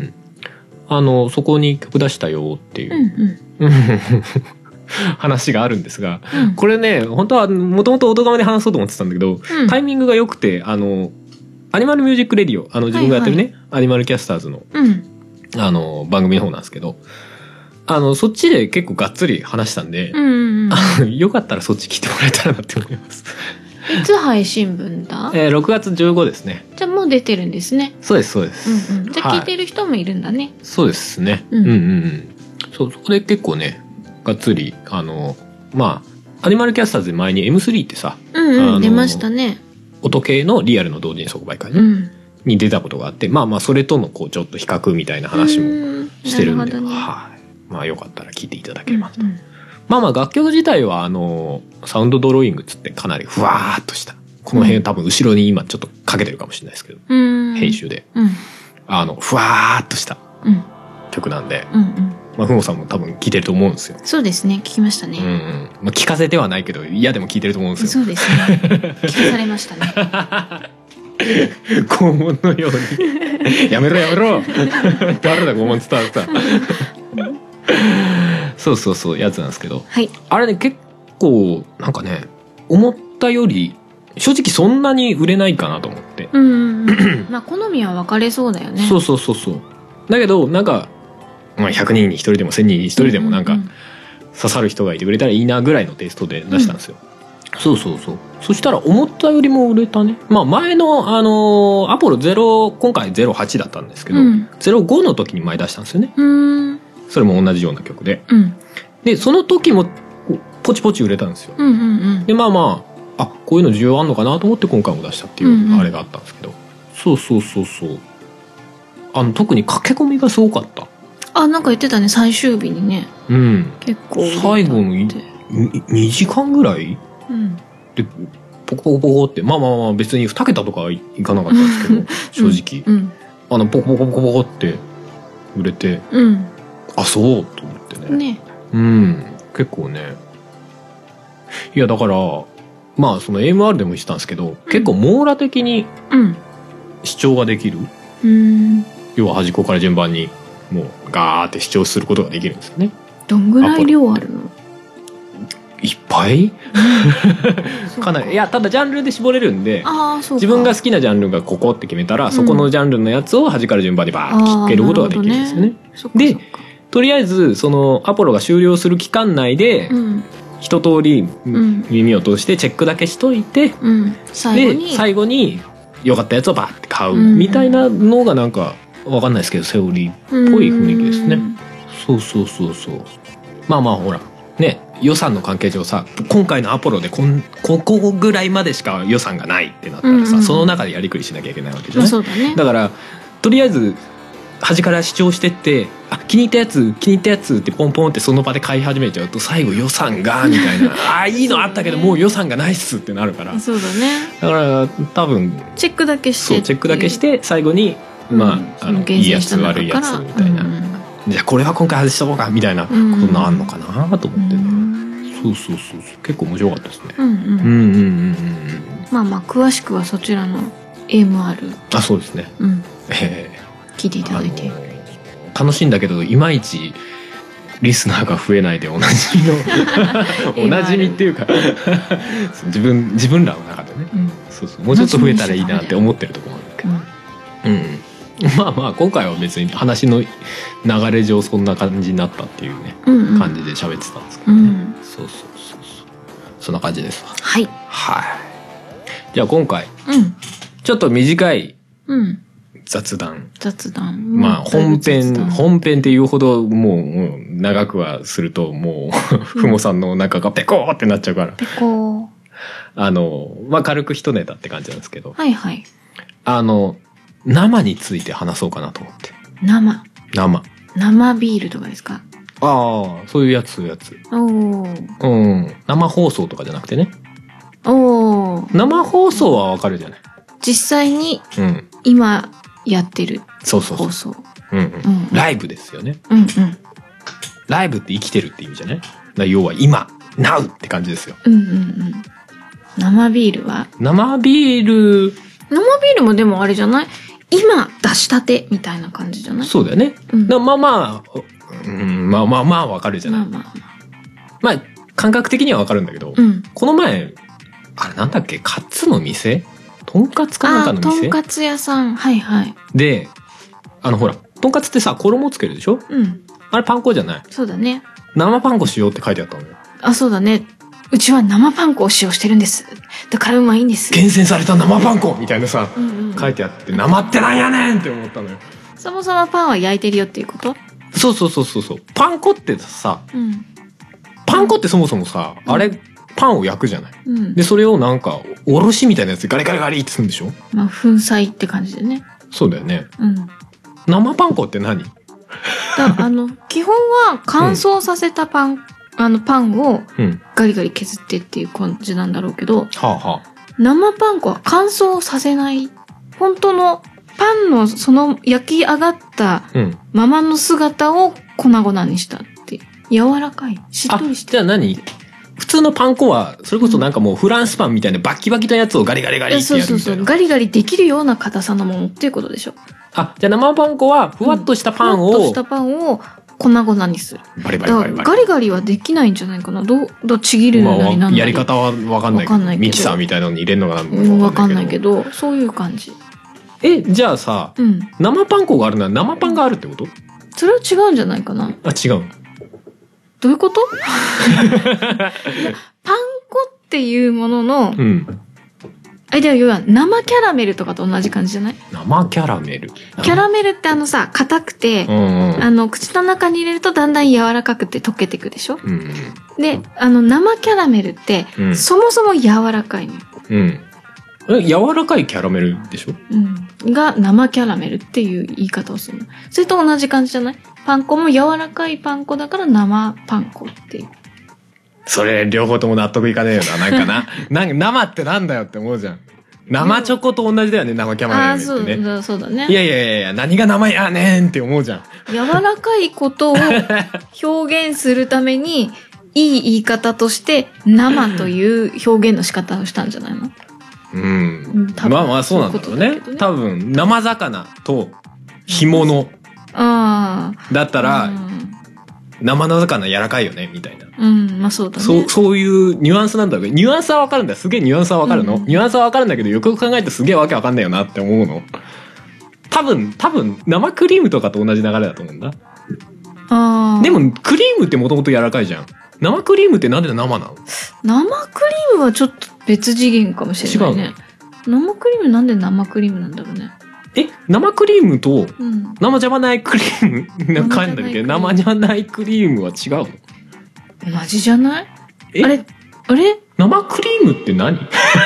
Speaker 1: あの、そこに曲出したよっていう。うんうん話があるんですが、うん、これね本当はもともとおとがめで話そうと思ってたんだけど、うん、タイミングが良くてあのアニマルミュージックレディオあの自分がやってるね、はいはい、アニマルキャスターズの、
Speaker 2: うん、
Speaker 1: あの番組の方なんですけどあのそっちで結構がっつり話したんで、
Speaker 2: うんうんうん、
Speaker 1: よかったらそっち聞いてもらえたらなって思います。
Speaker 2: いつ配信分だ？
Speaker 1: えー、ろくがつじゅうごですね。
Speaker 2: じゃあもう出てるんですね。
Speaker 1: そうですそうです、
Speaker 2: うんうん、じゃあ聞いてる人もいるんだね、はい、
Speaker 1: そうですね、うん、うんうんうんそうそこで結構ねがっつりあのまあアニマルキャスターズで前に エムスリー ってさ、
Speaker 2: うんうん、出ましたね。
Speaker 1: 音系のリアルの同人即売会、ねうん、に出たことがあってまあまあそれとのこうちょっと比較みたいな話もしてるんで、ね、はい、まあよかったら聞いていただければと、うんうん、まあまあ楽曲自体はあのサウンドドローイングっつってかなりふわーっとしたこの辺、うん、多分後ろに今ちょっとかけてるかもしれないですけど、うん、編集で、うん、あのふわーっとした曲なんで、
Speaker 2: うんうん
Speaker 1: まあ、ふもさんも多分聞いてると思うんですよ。
Speaker 2: そうですね、聞きましたね。
Speaker 1: うんうん、まあ、聞かせてはないけど嫌でも聞いてると思うんですよ。
Speaker 2: そうですね。聞かされましたね。
Speaker 1: 拷問のようにやめろやめろ誰だ拷問伝わった。そうそうそうやつなんですけど、
Speaker 2: はい、
Speaker 1: あれね結構なんかね思ったより正直そんなに売れないかなと思って。
Speaker 2: うんうんうんまあ好みは分かれそうだよね。
Speaker 1: そうそうそうそうだけどなんかまあ、ひゃくにんにひとりでもせんにんにひとりでもなんか刺さる人がいてくれたらいいなぐらいのテイストで出したんですよ、うん、そうそうそうそしたら思ったよりも売れたね。まあ前のあのー、アポロゼロ今回ゼロはちだったんですけど、うん、ゼロごの時に前出したんですよね。
Speaker 2: うん
Speaker 1: それも同じような曲で、
Speaker 2: うん、
Speaker 1: でその時もポチポチ売れたんですよ、
Speaker 2: うんうんうん、
Speaker 1: でまあまああこういうの需要あんのかなと思って今回も出したっていうあれがあったんですけど、うんうん、そうそうそうそうあの特に駆け込みがすごかった。
Speaker 2: あ、なんか言ってたね最終日にね、
Speaker 1: うん、
Speaker 2: 結構
Speaker 1: 最後のにじかんぐらい、
Speaker 2: うん、
Speaker 1: でポコポコポコってまあまあまあ別にに桁とかはいかなかったんですけど正直、
Speaker 2: うんうん、
Speaker 1: あのポコポコポコポコって売れて、
Speaker 2: うん、
Speaker 1: あそうと思ってね、
Speaker 2: ね
Speaker 1: うん結構ねいやだからまあその エムアール でも言ってたんですけど、うん、結構網羅的に視聴ができる、
Speaker 2: うん、
Speaker 1: 要は端っこから順番にもうガーって視聴することができるんですよね。
Speaker 2: どんぐらい量あるの？
Speaker 1: いっぱいかなりいやただジャンルで絞れるんで、
Speaker 2: あそうか
Speaker 1: 自分が好きなジャンルがここって決めたら、うん、そこのジャンルのやつを端から順番にバーって聞けることができるんですよね。でとりあえずそのアポロが終了する期間内で、うん、一通り耳を通してチェックだけしといて、
Speaker 2: うん、最後に
Speaker 1: で最後に良かったやつをバーって買うみたいなのがなんかわかんないですけどセオリーっぽい雰囲気ですね。そうそうそうそう。まあまあほらね予算の関係上さ今回のアポロでこんここぐらいまでしか予算がないってなったらさ、うんうん、その中でやりくりしなきゃいけないわけじゃない、
Speaker 2: そうだね、
Speaker 1: だからとりあえず端から視聴してってあ気に入ったやつ気に入ったやつってポンポンってその場で買い始めちゃうと最後予算がみたいなあいいのあったけどもう予算がないっすってなるから、
Speaker 2: そうだね、
Speaker 1: だから多分
Speaker 2: チェックだけして
Speaker 1: そうチェックだけして最後にまあ、うん、あのいいやつ悪いやつみたいな、うん、じゃあこれは今回外しとこうかみたいなことのあんのかなと思ってね、うん、そうそうそうそう結構面白かったですね。
Speaker 2: うんうんうんうんうんまあまあ詳しくはそちらの エムアール
Speaker 1: あそうですね、
Speaker 2: うん
Speaker 1: え
Speaker 2: ー、聞いていただいて
Speaker 1: 楽しいんだけどいまいちリスナーが増えないでおなじみのおなじみっていうか自分自分らの中でね、うん、そうそうもうちょっと増えたらいいなって思ってるところなんだけど、うん、うんまあまあ今回は別に話の流れ上そんな感じになったっていうね、うんうん、感じで喋ってたんですけどね、うん、そうそうそうそうそんな感じですわ。
Speaker 2: はい
Speaker 1: はいじゃあ今回、
Speaker 2: うん、
Speaker 1: ちょっと短い
Speaker 2: 雑
Speaker 1: 談、
Speaker 2: 雑談
Speaker 1: まあ本編本編っていうほどもう、もう長くはするともうふもさんのお腹がペコーってなっちゃうから、
Speaker 2: ペコー
Speaker 1: あのまあ軽く一ネタって感じなんですけど、
Speaker 2: はいはい
Speaker 1: あの生について話そうかなと思って。
Speaker 2: 生
Speaker 1: 生
Speaker 2: 生ビールとかですか？
Speaker 1: ああ、そういうやつ、そういうやつ。
Speaker 2: お
Speaker 1: うん。生放送とかじゃなくてね。
Speaker 2: おー。
Speaker 1: 生放送はわかるじゃない。
Speaker 2: 実際に、
Speaker 1: うん。
Speaker 2: 今やってる
Speaker 1: そうそうそう。
Speaker 2: 放送。
Speaker 1: うんうん。ライブですよね。
Speaker 2: うんうん。
Speaker 1: ライブって生きてるって意味じゃない？だ要は今、ナウって感じですよ。
Speaker 2: うんうんうん。生ビールは？
Speaker 1: 生ビール。
Speaker 2: 生ビールもでもあれじゃない？今出したてみたいな感じじゃない？
Speaker 1: そうだよね。うん、まあまあ、うん、まあまあまあわかるじゃない。まあまあまあ。まあ、感覚的にはわかるんだけど、うん、この前、あれなんだっけ、カツの店？とんかつかなんかの店？
Speaker 2: とんかつ屋さん。はいはい。
Speaker 1: で、あのほら、とんかつってさ、衣つけるでしょ？うん。あれパン粉じゃない？
Speaker 2: そうだね。
Speaker 1: 生パン粉しようって書いてあったのよ。
Speaker 2: あ、そうだね。うちは生パン粉を使用してるんです。だからうまいんです。
Speaker 1: 厳選された生パン粉みたいなさ、うんうん、書いてあって、生ってなんやねんって思ったのよ。
Speaker 2: そもそもパンは焼いてるよっていうこと？
Speaker 1: そうそうそうそうそう。パン粉ってさ、うん、パン粉ってそもそもさ、うん、あれ、パンを焼くじゃない、うん、で、それをなんか、おろしみたいなやつでガリガリガリってするんでしょ？
Speaker 2: まあ、粉砕って感じでね。
Speaker 1: そうだよね。うん。生パン粉って何？だ
Speaker 2: あの、基本は乾燥させたパン、うんあのパンをガリガリ削ってっていう感じなんだろうけど、うんはあはあ、生パン粉は乾燥させない。本当のパンのその焼き上がったままの姿を粉々にしたって。柔らかい。しっとりして。
Speaker 1: じゃあ何？普通のパン粉は、それこそなんかもうフランスパンみたいなバキバキなやつをガリガリガリってやるみたいな。そうそうそう。
Speaker 2: ガリガリできるような硬さのものっていうことでしょ。
Speaker 1: あ、じゃあ生パン粉はふわっとしたパンを、うん、ふわっと
Speaker 2: したパンを粉々にする。
Speaker 1: バリバリバリバリ。
Speaker 2: ガリガリはできないんじゃないかな。どう、どうちぎるなりなんなり。
Speaker 1: やり方はわかんないけど。ないけどミキサーみたいなのに入れるのが
Speaker 2: わかんないけど、そういう感じ。
Speaker 1: え、じゃあさ、うん、生パン粉があるのは生パンがあるってこと？
Speaker 2: それは違うんじゃないかな。
Speaker 1: あ、違う。
Speaker 2: どういうこと？パン粉っていうものの、うん。あ、でも要は生キャラメルとかと同じ感じじゃない？
Speaker 1: 生キャラメル。
Speaker 2: キャラメルってあのさ、硬くて、うんうん、あの、口の中に入れるとだんだん柔らかくて溶けてくでしょ？うん、で、あの、生キャラメルって、うん、そもそも柔らかいのよ。うん。
Speaker 1: え、柔らかいキャラメルでしょ？
Speaker 2: うん。が生キャラメルっていう言い方をするの。それと同じ感じじゃない？パン粉も柔らかいパン粉だから生パン粉っていう。
Speaker 1: それ両方とも納得いかねえよな、なんかな。なんか生ってなんだよって思うじゃん。生チョコと同じだよね、生キャラメルってね。
Speaker 2: ああ、そうだ、そうだね。
Speaker 1: いやいやいやいや、何が生やねんって思うじゃん。
Speaker 2: 柔らかいことを表現するために、いい言い方として生という表現の仕方をしたんじゃないの？
Speaker 1: うん。まあまあそうなんだろうね。多分、生魚と干物だったら、生の魚柔らかいよねみたいな。
Speaker 2: うん、まあそうだね。
Speaker 1: そう、そういうニュアンスなんだけど、ニュアンスはわかるんだよ。すげえニュアンスはわかるの、うん、ニュアンスはわかるんだけど、よくよく考えてすげえわけわかんないよなって思うの。多分、多分、生クリームとかと同じ流れだと思うんだ。ああ。でも、クリームってもともと柔らかいじゃん。生クリームってなんで生なの？
Speaker 2: 生クリームはちょっと別次元かもしれないね。違うの？生クリームなんで生クリームなんだろうね。
Speaker 1: え、生クリームと生じゃないクリームなんかあるんだけど、生じゃないクリームは違う
Speaker 2: の？同じじゃない？え、あれあれ
Speaker 1: 生クリームって何？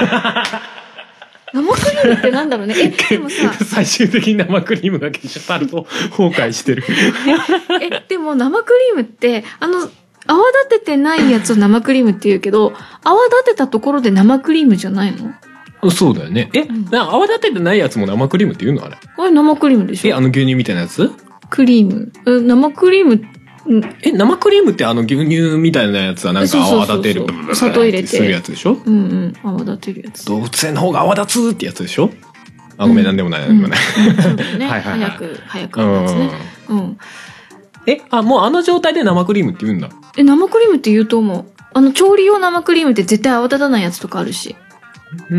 Speaker 2: 生クリームってなんだろうね。え、でもさ、
Speaker 1: 最終的に生クリームが消し去ると崩壊してる。
Speaker 2: え、でも生クリームってあの泡立ててないやつを生クリームって言うけど、泡立てたところで生クリームじゃないの？
Speaker 1: そうだよね。え、うん、泡立ててないやつも生クリームって言うのあれ？
Speaker 2: あれ生クリームでしょ？
Speaker 1: え、あの牛乳みたいなやつ？
Speaker 2: クリーム。え、生クリーム、
Speaker 1: うん、え、生クリームってあの牛乳みたいなやつはなんか泡立てるブブブブ
Speaker 2: 砂糖入れて
Speaker 1: するやつでしょ？
Speaker 2: うんうん。泡立てるやつ。
Speaker 1: 動物園の方が泡立つってやつでしょ？あ、ごめん、なんでもない、なんでもない。
Speaker 2: そうだね。はいはいはい。早く、早くやつね。うん。
Speaker 1: え、あ、もうあの状態で生クリームって言うんだ。
Speaker 2: え、生クリームって言うと思う。あの、調理用生クリームって絶対泡立たないやつとかあるし。
Speaker 1: う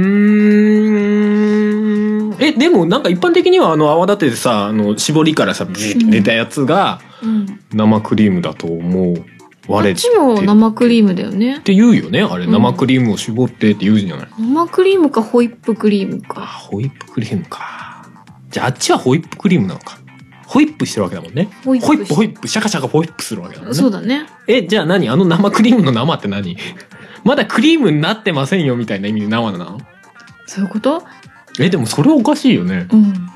Speaker 1: ーん。え、でもなんか一般的にはあの泡立ててさ、あの、絞りからさ、ビーって出たやつが、生クリームだと思う。割れて。
Speaker 2: こっちも生クリームだよね。
Speaker 1: って言うよね。あれ、うん、生クリームを絞ってって言うじゃない。
Speaker 2: 生クリームかホイップクリームか。
Speaker 1: あ、ホイップクリームか。じゃああっちはホイップクリームなのか。ホイップしてるわけだもんね。ホイップ、ホイップ、ホイップ、シャカシャカホイップするわけだもんね。
Speaker 2: そうだね。
Speaker 1: え、じゃあ何？あの生クリームの生って何？まだクリームになってませんよみたいな意味で生なの？
Speaker 2: そういうこと？
Speaker 1: え、でもそれおかしいよね。
Speaker 2: うん。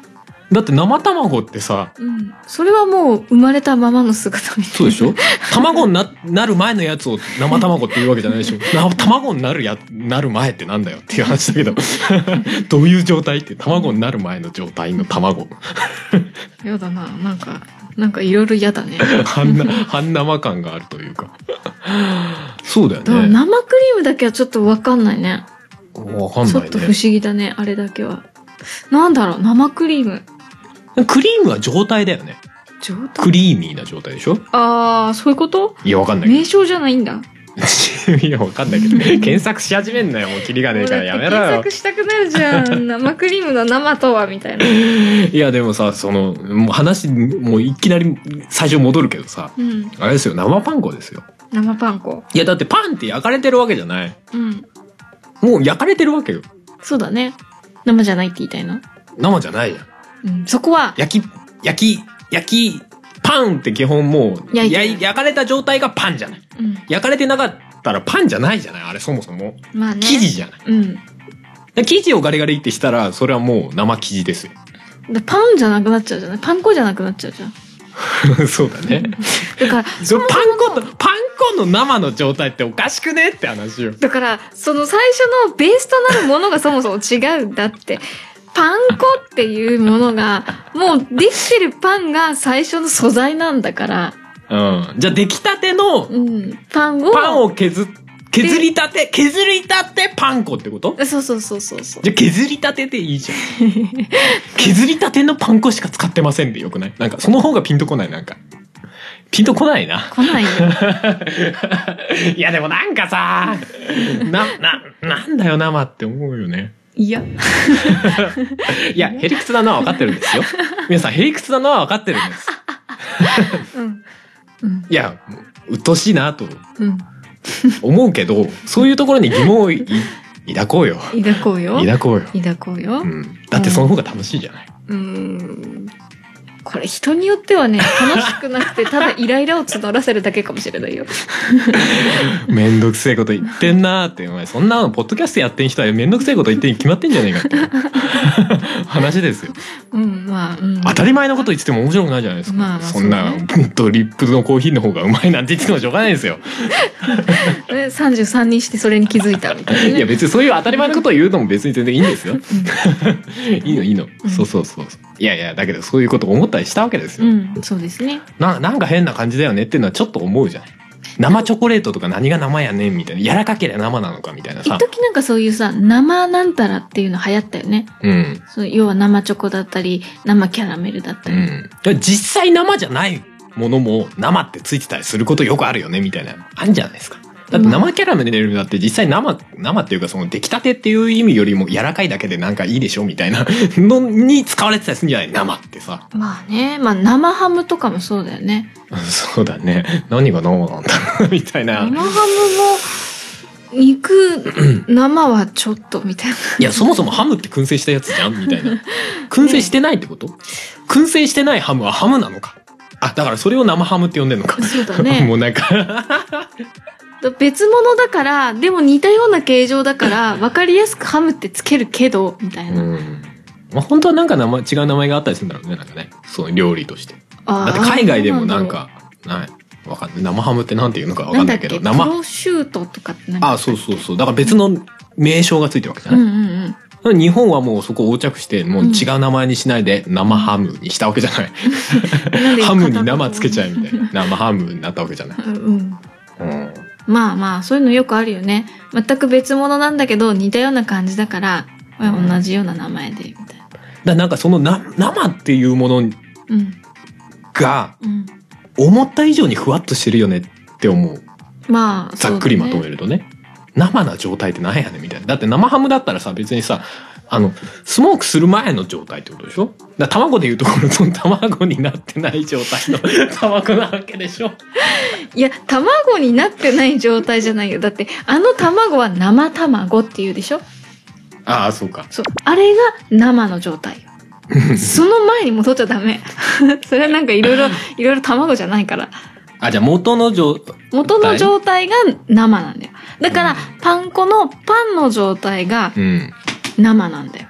Speaker 1: だって生卵ってさ、
Speaker 2: うん、それはもう生まれたままの姿みたいな。
Speaker 1: そうでしょ。卵に な, なる前のやつを生卵っていうわけじゃないでしょ。卵になるやなる前ってなんだよっていう話だけどどういう状態って卵になる前の状態の卵
Speaker 2: やだな、なんかなんかいろいろ嫌だね
Speaker 1: 半半生感があるというかそうだよね。
Speaker 2: 生クリームだけはちょっと分かんないね。
Speaker 1: 分かんないね。
Speaker 2: ちょっと不思議だね、あれだけは。なんだろう、生クリーム。
Speaker 1: クリームは状態だよね。
Speaker 2: 状態？
Speaker 1: クリーミーな状態でしょ。
Speaker 2: ああ、そういうこと？
Speaker 1: いや、わかんない。
Speaker 2: 名称じゃないんだ。
Speaker 1: いや、わかんないけど検索し始めんなよ、もうキリがねえからやめろよ。
Speaker 2: 検索したくなるじゃん生クリームの生とはみたいな。
Speaker 1: いやでもさ、そのもう話もういきなり最初戻るけどさ、うん、あれですよ、生パン粉ですよ。
Speaker 2: 生パン粉。
Speaker 1: いやだってパンって焼かれてるわけじゃない、うん、もう焼かれてるわけよ。
Speaker 2: そうだね。生じゃないって言いたいの？
Speaker 1: 生じゃないじゃん。
Speaker 2: うん、そこは
Speaker 1: 焼き焼き焼きパンって基本もう焼焼かれた状態がパンじゃない、うん、焼かれてなかったらパンじゃないじゃない、あれそもそも、まあね、生地じゃない、うん、生地をガリガリってしたらそれはもう生生地ですよ。
Speaker 2: パンじゃなくなっちゃうじゃない、パン粉じゃなくなっちゃうじゃん
Speaker 1: そうだねだからそパン粉のパン粉の生の状態っておかしくねって話よ。
Speaker 2: だからその最初のベースとなるものがそもそも違うんだってパン粉っていうものがもうできてるパンが最初の素材なんだから、
Speaker 1: うん、じゃあ出来たてのパンを、パンを削削りたて削りたてパン粉ってこと？
Speaker 2: そうそうそうそうそう。
Speaker 1: じゃあ削りたてでいいじゃん削りたてのパン粉しか使ってませんでよくない？なんかその方がピンとこない。なんかピンとこないな。
Speaker 2: 来ないよ
Speaker 1: いやでもなんかさなななんだよ生って思うよね。
Speaker 2: いや
Speaker 1: いやへりくつなのは分かってるんですよ。皆さんへりくつなのは分かってるんです、うんうん、いやうっとうしいなと思うけど、うん、そういうところに疑問をい抱こうよ
Speaker 2: 抱こうよ
Speaker 1: 抱こうよ
Speaker 2: 抱こうよ、
Speaker 1: うん、だってその方が楽しいじゃない、
Speaker 2: うん、うんこれ人によってはね楽しくなくてただイライラを募らせるだけかもしれないよ
Speaker 1: めんどくせえこと言ってんなーって。お前そんなポッドキャストやってん人はめんどくせえこと言ってに決まってんじゃねえかって話ですよ。うんまあ、うん、当たり前のこと言ってても面白くないじゃないですか、まあまあそんなドリップのコーヒーの方がうまいなんて言ってもしょうがないですよ
Speaker 2: さんじゅうさんにしてそれに気づいたみたいな、ね、
Speaker 1: いや別にそういう当たり前のことを言うのも別に全然いいんですよいいのいいの、うん、そうそうそう。いやいやだけどそういうこと思ったりしたわけですよ、うん、
Speaker 2: そうですね。
Speaker 1: な, なんか変な感じだよねっていうのはちょっと思うじゃない。生チョコレートとか何が生やねんみたいな、柔らかければ生なのかみたいなさ。
Speaker 2: 一時なんかそういうさ生なんたらっていうの流行ったよね、うん、そう要は生チョコだったり生キャラメルだったり、うん、
Speaker 1: 実際生じゃないものも生ってついてたりすることよくあるよねみたいなあるんじゃないですか。だって生キャラメルだって実際生生っていうかその出来たてっていう意味よりも柔らかいだけでなんかいいでしょみたいなのに使われてたりするんじゃない、生ってさ。
Speaker 2: まあね、まあ生ハムとかもそうだよね。
Speaker 1: そうだね、何が生なんだろうみたいな。
Speaker 2: 生ハムも肉生はちょっとみたいな。
Speaker 1: いやそもそもハムって燻製したやつじゃんみたいな。燻製してないってこと？ね、燻製してないハムはハムなのか。あ、だからそれを生ハムって呼んでんのか。
Speaker 2: そうだね。
Speaker 1: もうなんか
Speaker 2: 別物だからでも似たような形状だから分かりやすくハムってつけるけどみたいな、うん、
Speaker 1: まあ、本当はなんか名前違う名前があったりするんだろうね、なんかね、そう料理として。だって海外でもなんかないわかんない、生ハムってなんていうのかわかんないけど、
Speaker 2: 生プロシュートとかって何だっけ。
Speaker 1: あ、そうそうそう、だから別の名称がついてるわけじゃない、うんうんうん、日本はもうそこを横着してもう違う名前にしないで生ハムにしたわけじゃない、うん、ハムに生つけちゃえみたいな生ハムになったわけじゃない、うん、
Speaker 2: うんまあまあそういうのよくあるよね。全く別物なんだけど似たような感じだから、うん、同じような名前でみたいな。
Speaker 1: だなんかそのな生っていうものが、うん、思った以上にふわっとしてるよねって思う。まあざっくりまとめるとね、生な状態って何やねんみたいな。だって生ハムだったらさ別にさあのスモークする前の状態ってことでしょ。だ卵でいうところの卵になってない状態の卵なわけでしょ。
Speaker 2: いや卵になってない状態じゃないよ。だってあの卵は生卵っていうでしょ。
Speaker 1: ああそうか。
Speaker 2: そうあれが生の状態その前に戻っちゃダメそれはなんかいろいろいろいろ卵じゃないから。
Speaker 1: あ、じゃあ元の状
Speaker 2: 元の状態が生なんだよ。だから、うん、パン粉のパンの状態が生なんだよ、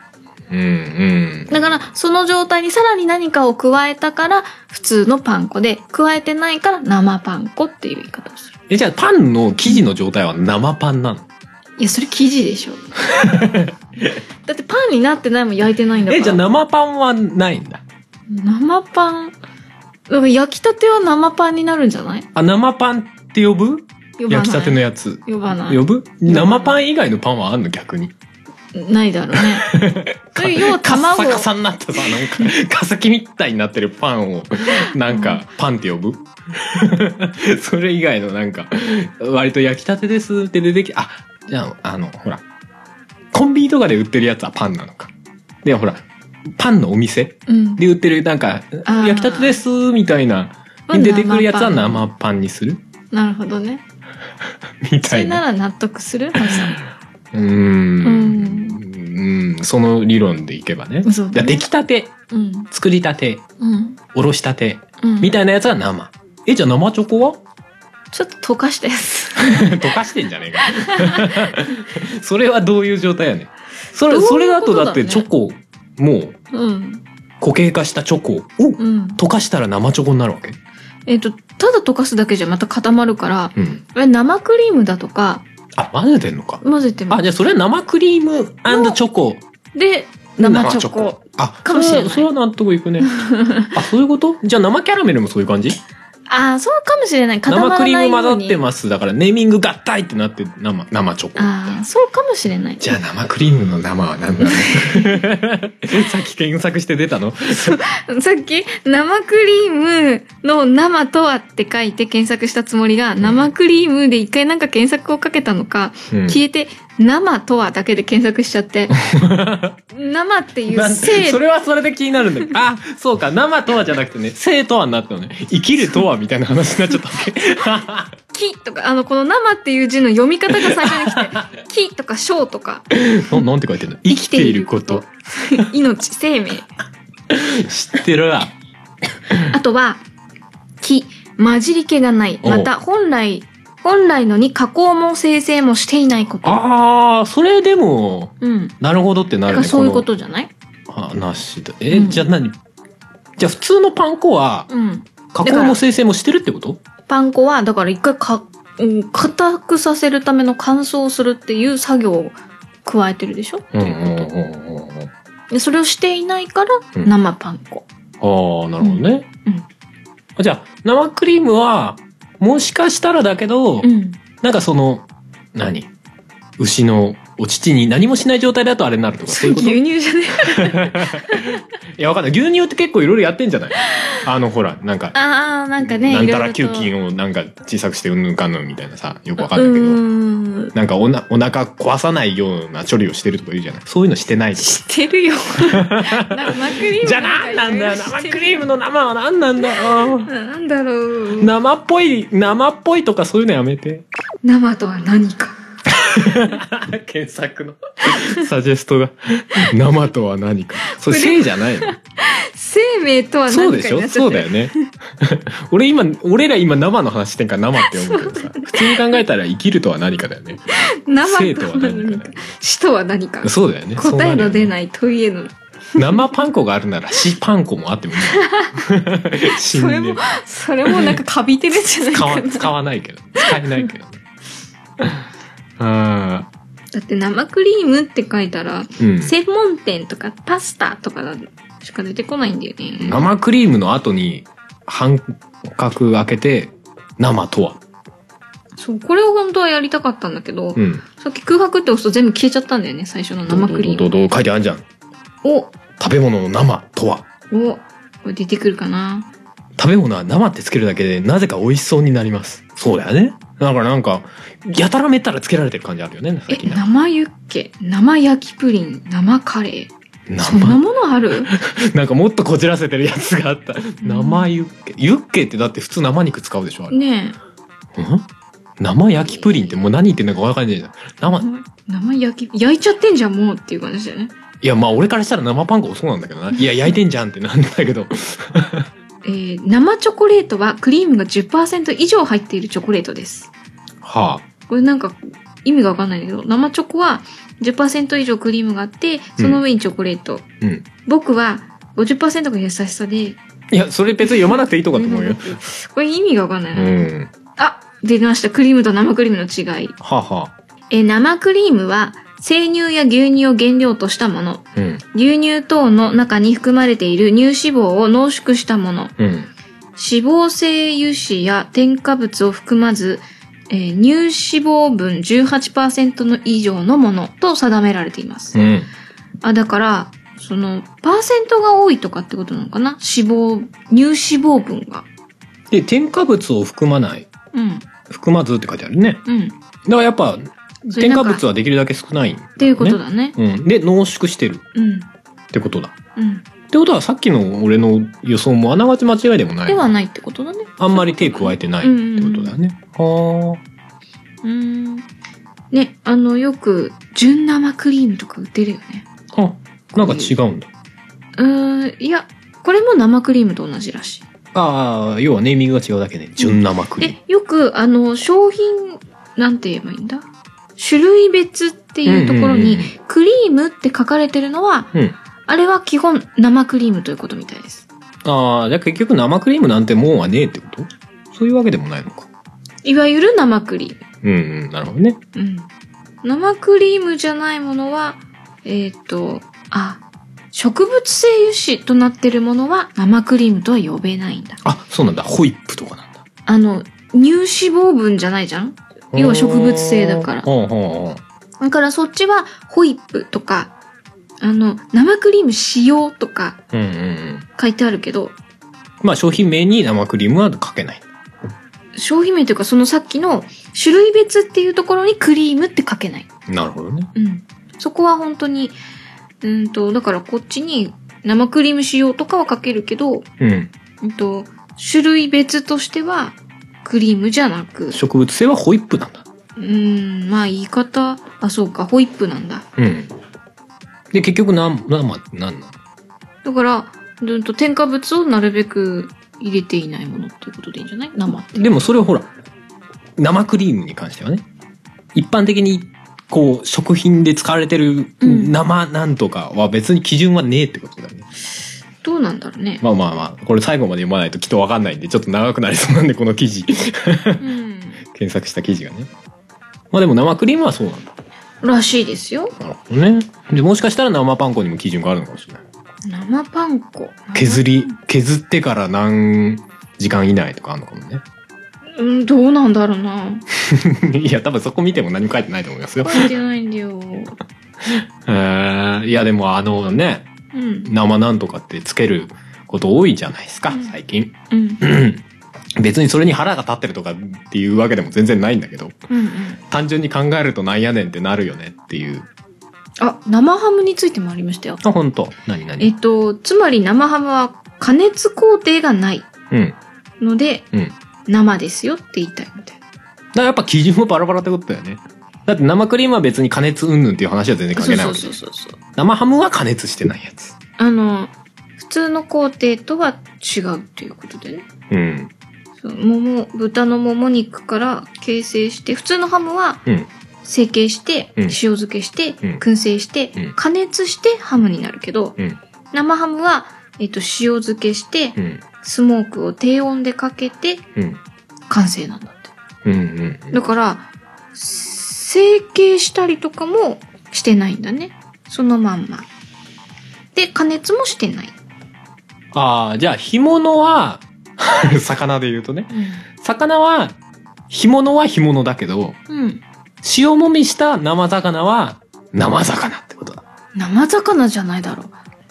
Speaker 1: うんうん。
Speaker 2: だから、その状態にさらに何かを加えたから、普通のパン粉で、加えてないから生パン粉っていう言い方をする。
Speaker 1: え、じゃあパンの生地の状態は生パンなの？
Speaker 2: いや、それ生地でしょ。だってパンになってないもん、焼いてないんだから。
Speaker 1: え、じゃあ生パンはないんだ。
Speaker 2: 生パン、焼きたては生パンになるんじゃない？
Speaker 1: あ、生パンって呼ぶ？呼ばない。焼きたてのやつ。
Speaker 2: 呼ばない。
Speaker 1: 呼ぶ？生パン以外のパンはあんの逆に。
Speaker 2: ないだろうね。要は卵。
Speaker 1: カサカサになったさ、なんか、化石みたいになってるパンを、なんか、パンって呼ぶ？それ以外のなんか、割と焼きたてですって出てき、あ、じゃあ、あの、ほら、コンビニとかで売ってるやつはパンなのか。で、ほら、パンのお店で売ってる、なんか、うん、焼きたてですみたいな、出てくるやつは生パンにする？
Speaker 2: なるほどね。
Speaker 1: みたいな。
Speaker 2: それなら納得する？ハさん。
Speaker 1: うーん。うん、その理論でいけばね。じゃあ出来たて、うん、作りたて、うん、おろしたて、うん、みたいなやつは生。え、じゃあ生チョコは？
Speaker 2: ちょっと溶かしてす。
Speaker 1: 溶かしてんじゃねえか。それはどういう状態やねん。それ、それだとだってチョコ、もう、うん、固形化したチョコを溶かしたら生チョコになるわけ？
Speaker 2: えっと、ただ溶かすだけじゃまた固まるから、うん、生クリームだとか、
Speaker 1: あ、混ぜてんのか。
Speaker 2: 混ぜてます。
Speaker 1: あ、じゃあそれは生クリーム&チョコ。
Speaker 2: で、生チョコ。
Speaker 1: あ、かもしれない。それは納得いくね。あ、そういうこと？じゃあ生キャラメルもそういう感じ？
Speaker 2: ああ、そうかもしれない。固まらないように。
Speaker 1: 生クリーム混ざってます。だからネーミング合体ってなって生、生チョコ。
Speaker 2: ああ、そうかもしれない。
Speaker 1: じゃあ生クリームの生は何だろう？さっき検索して出たの？
Speaker 2: さっき生クリームの生とはって書いて検索したつもりが、うん、生クリームで一回なんか検索をかけたのか、うん、消えて生とはだけで検索しちゃって、生っていう生。
Speaker 1: それはそれで気になるんだけど。あ、そうか。生とはじゃなくてね、生とはになったのね。生きるとはみたいな話になっちゃったわけ。
Speaker 2: 木とか、あの、この生っていう字の読み方が最初に来て、木とか小とか。
Speaker 1: な, なんて書いてんの？生きていること。
Speaker 2: 命、生命。
Speaker 1: 知ってるわ。
Speaker 2: あとは、木、混じり気がない。また、本来、本来のに加工も生成もしていないこと。
Speaker 1: ああ、それでも、うん、なるほどってなるね。
Speaker 2: そういうことじゃない？
Speaker 1: 話だ。え、うん、じゃあ何？じゃあ普通のパン粉は、うん、加工も生成もしてるってこと？
Speaker 2: パン粉は、だから一回か、うん、硬くさせるための乾燥するっていう作業を加えてるでしょ？っていうこと。で、それをしていないから、生パン粉。
Speaker 1: うん、ああ、なるほどね。うんうん、じゃあ、生クリームは、もしかしたらだけど、うん、なんかその、何？牛のお乳に何もしない状態だとあれになるとか、そういうこと？
Speaker 2: 牛乳じゃね
Speaker 1: え。いや、わかんない。牛乳って結構いろいろやってんじゃない？あの、ほら、なんか。
Speaker 2: ああ、なんかね。
Speaker 1: なんたら球菌をなんか小さくしてうんぬんかんぬんみたいなさ、よくわかんないけど。んなんかおな、お腹壊さないような処理をしてるとか言うじゃない？そういうのしてないとか。
Speaker 2: してるよ。生クリーム。
Speaker 1: じゃあなんなんだよ。生クリームの生はなんなんだよ。
Speaker 2: なんだろう。
Speaker 1: 生っぽい、生っぽいとかそういうのやめて。
Speaker 2: 生とは何か。
Speaker 1: 検索のサジェストが生とは何か。それ生じゃないの？
Speaker 2: 生命とは何かになっちゃってる。そうでしょ？
Speaker 1: そうだよね。俺今、俺ら今生の話してんから生って思うけどさ、普通に考えたら生きるとは何かだよね。
Speaker 2: 生とは何か。死とは何か。
Speaker 1: そうだよね。
Speaker 2: 答えの出ない問いへの。
Speaker 1: 生パン粉があるなら死パン粉もあってもいい。
Speaker 2: それも、それもなんかカビてるんじゃないかな。使わ、
Speaker 1: 使わないけど。使えないけど。あ
Speaker 2: だって生クリームって書いたら、うん、専門店とかパスタとかしか出てこないんだよね。
Speaker 1: 生クリームの後に半角開けて生とは。
Speaker 2: そう、これを本当はやりたかったんだけど、うん、さっき空白って押すと全部消えちゃったんだよね、最初の生クリーム。
Speaker 1: どうどうどう書いてあるじゃん。
Speaker 2: お、
Speaker 1: 食べ物の生とは。
Speaker 2: お、これ出てくるかな。
Speaker 1: 食べ物は生ってつけるだけでなぜか美味しそうになります。そうだよね。だからなんかやたらめったらつけられてる感じあるよね。
Speaker 2: え、生ユッケ、生焼きプリン、生カレー、そんなものある？
Speaker 1: なんかもっとこじらせてるやつがあった。生ユッケ、ユッケってだって普通生肉使うでしょあれ。
Speaker 2: ね
Speaker 1: え。ん？生焼きプリンってもう何言ってんのか分かんないじゃん。生
Speaker 2: 生焼き焼いちゃってんじゃんもうっていう感じだよね。
Speaker 1: いやまあ俺からしたら生パン粉そうなんだけどな。いや焼いてんじゃんってなんだけど。
Speaker 2: えー、生チョコレートはクリームが じゅっパーセント 以上入っているチョコレートです。
Speaker 1: はあ。
Speaker 2: これなんか意味がわかんないんだけど、生チョコはじゅっパーセント 以上クリームがあって、その上にチョコレート。
Speaker 1: うん。
Speaker 2: 僕は ごじゅっパーセント が優しさで。い
Speaker 1: や、それ別に読まなくていいとかと思うよ。
Speaker 2: これ意味がわかんないな。
Speaker 1: うん。
Speaker 2: あ、出ました。クリームと生クリームの違い。
Speaker 1: はあ、はあ、
Speaker 2: え、生クリームは生乳や牛乳を原料としたもの。
Speaker 1: うん、
Speaker 2: 牛乳等の中に含まれている乳脂肪を濃縮したもの。
Speaker 1: うん、
Speaker 2: 脂肪性油脂や添加物を含まず、えー、乳脂肪分 じゅうはちパーセント の以上のものと定められています。
Speaker 1: うん、
Speaker 2: あ、だから、その、パーセントが多いとかってことなのかな？脂肪、乳脂肪分が。
Speaker 1: で、添加物を含まない。
Speaker 2: うん。
Speaker 1: 含まずって書いてあるね。
Speaker 2: うん。
Speaker 1: だからやっぱ、添加物はできるだけ少ないんだ、ね。
Speaker 2: っていうことだね。
Speaker 1: うん。で、濃縮してる。
Speaker 2: うん。
Speaker 1: ってことだ。
Speaker 2: うん。
Speaker 1: ってことはさっきの俺の予想もあながち間違いでもない。
Speaker 2: ではないってことだね。
Speaker 1: あんまり手加えてないってことだよね。は
Speaker 2: あ。うん。ね、あの、よく、純生クリームとか売ってるよね。
Speaker 1: あ、なんか違うんだ。
Speaker 2: うーん、いや、これも生クリームと同じらしい。
Speaker 1: ああ、要はネーミングが違うだけね。純生クリーム。
Speaker 2: で、よく、あの、商品、なんて言えばいいんだ？種類別っていうところに、クリームって書かれてるのは、
Speaker 1: うん、
Speaker 2: あれは基本生クリームということみたいです。
Speaker 1: ああ、じゃあ結局生クリームなんてもんはねえってこと？そういうわけでもないのか。
Speaker 2: いわゆる生クリーム。
Speaker 1: うんうん、なるほどね。
Speaker 2: うん。生クリームじゃないものは、えっと、あ、植物性油脂となってるものは生クリームとは呼べないんだ。
Speaker 1: あ、そうなんだ。ホイップとかなんだ。
Speaker 2: あの、乳脂肪分じゃないじゃん？要は植物性だから。
Speaker 1: ほうほうほ
Speaker 2: う。だからそっちはホイップとか、あの、生クリーム使用とか書いてあるけど、
Speaker 1: うんうんうん、まあ商品名に生クリームは書けない。
Speaker 2: 商品名というかそのさっきの種類別っていうところにクリームって書けない。
Speaker 1: なるほどね。
Speaker 2: うん。そこは本当に、うんと、だからこっちに生クリーム使用とかは書けるけど、
Speaker 1: うん。
Speaker 2: うんと、種類別としてはクリームじゃなく。
Speaker 1: 植物性はホイップなんだ。
Speaker 2: うーん、まあ言い方、あ、そうか、ホイップなんだ。
Speaker 1: うん。で、結局生、生って何なの？
Speaker 2: だから、うんと、添加物をなるべく入れていないものっていうことでいいんじゃない？生って。
Speaker 1: でもそれはほら、生クリームに関してはね、一般的にこう食品で使われてる生なんとかは別に基準はねえってことだよね。
Speaker 2: どうなんだろうね。
Speaker 1: まあまあまあ、これ最後まで読まないときっとわかんないんで、ちょっと長くなりそうなんで、この記事。うん、検索した記事がね。まあでも生クリームはそうなんだ。
Speaker 2: らしいですよ。
Speaker 1: なるほどね。で、もしかしたら生パン粉にも基準があるのかもしれない。
Speaker 2: 生パン粉
Speaker 1: 削り、削ってから何時間以内とかあるのかもね。
Speaker 2: うん、どうなんだろうな。
Speaker 1: いや、多分そこ見ても何も書いてないと思いますよ。
Speaker 2: 書いてないんだよ。
Speaker 1: えー、いやでもあのね、うん、生なんとかってつけること多いじゃないですか、うん、最近。うん、別にそれに腹が立ってるとかっていうわけでも全然ないんだけど、うんうん、単純に考えるとなんやねんってなるよねっていう。
Speaker 2: あ、生ハムについてもありましたよ。
Speaker 1: あ、本当。何何？
Speaker 2: えっと、つまり生ハムは加熱工程がないので、うんうん生ですよって言いたいみたいな。だ
Speaker 1: からやっぱ基準もバラバラってことだよね。だって生クリームは別に加熱うんぬんっていう話は全然関係ないわけ。そうそうそうそう。生ハムは加熱してないやつ。
Speaker 2: あの、普通の工程とは違うっていうことでね。うん。そう、桃、豚のもも肉から形成して、普通のハムは、成形して、うん、塩漬けして、うん、燻製して、うん、加熱してハムになるけど、うん、生ハムは、えっと、塩漬けして、うんスモークを低温でかけて完成なんだって、うんうんうん、だから成形したりとかもしてないんだねそのまんまで加熱もしてない。
Speaker 1: ああじゃあ干物は魚で言うとね、うん、魚は干物は干物だけど、うん、塩もみした生魚は生魚ってことだ。
Speaker 2: 生魚じゃないだろう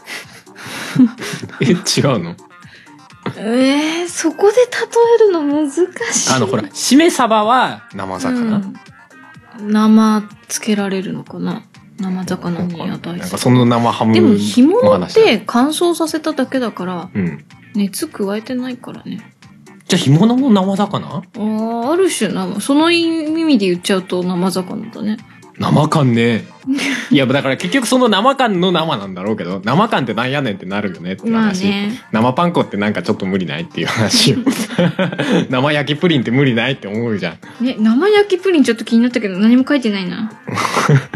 Speaker 1: え違うの？
Speaker 2: えー、そこで例えるの難しい。
Speaker 1: あのほらしめ鯖は生魚、
Speaker 2: うん、生つけられるのかな生魚に値する。
Speaker 1: なんかその生ハム
Speaker 2: でも干物って乾燥させただけだから、うん、熱加えてないからね。
Speaker 1: じゃあ干物も生魚？
Speaker 2: ああある種生その意味で言っちゃうと生魚だね。
Speaker 1: 生感ね。いやだから結局その生感の生なんだろうけど生感ってなんやねんってなるよねって話、まあね、生パン粉ってなんかちょっと無理ないっていう話を生焼きプリンって無理ないって思うじゃん、
Speaker 2: ね、生焼きプリンちょっと気になったけど何も書いてないな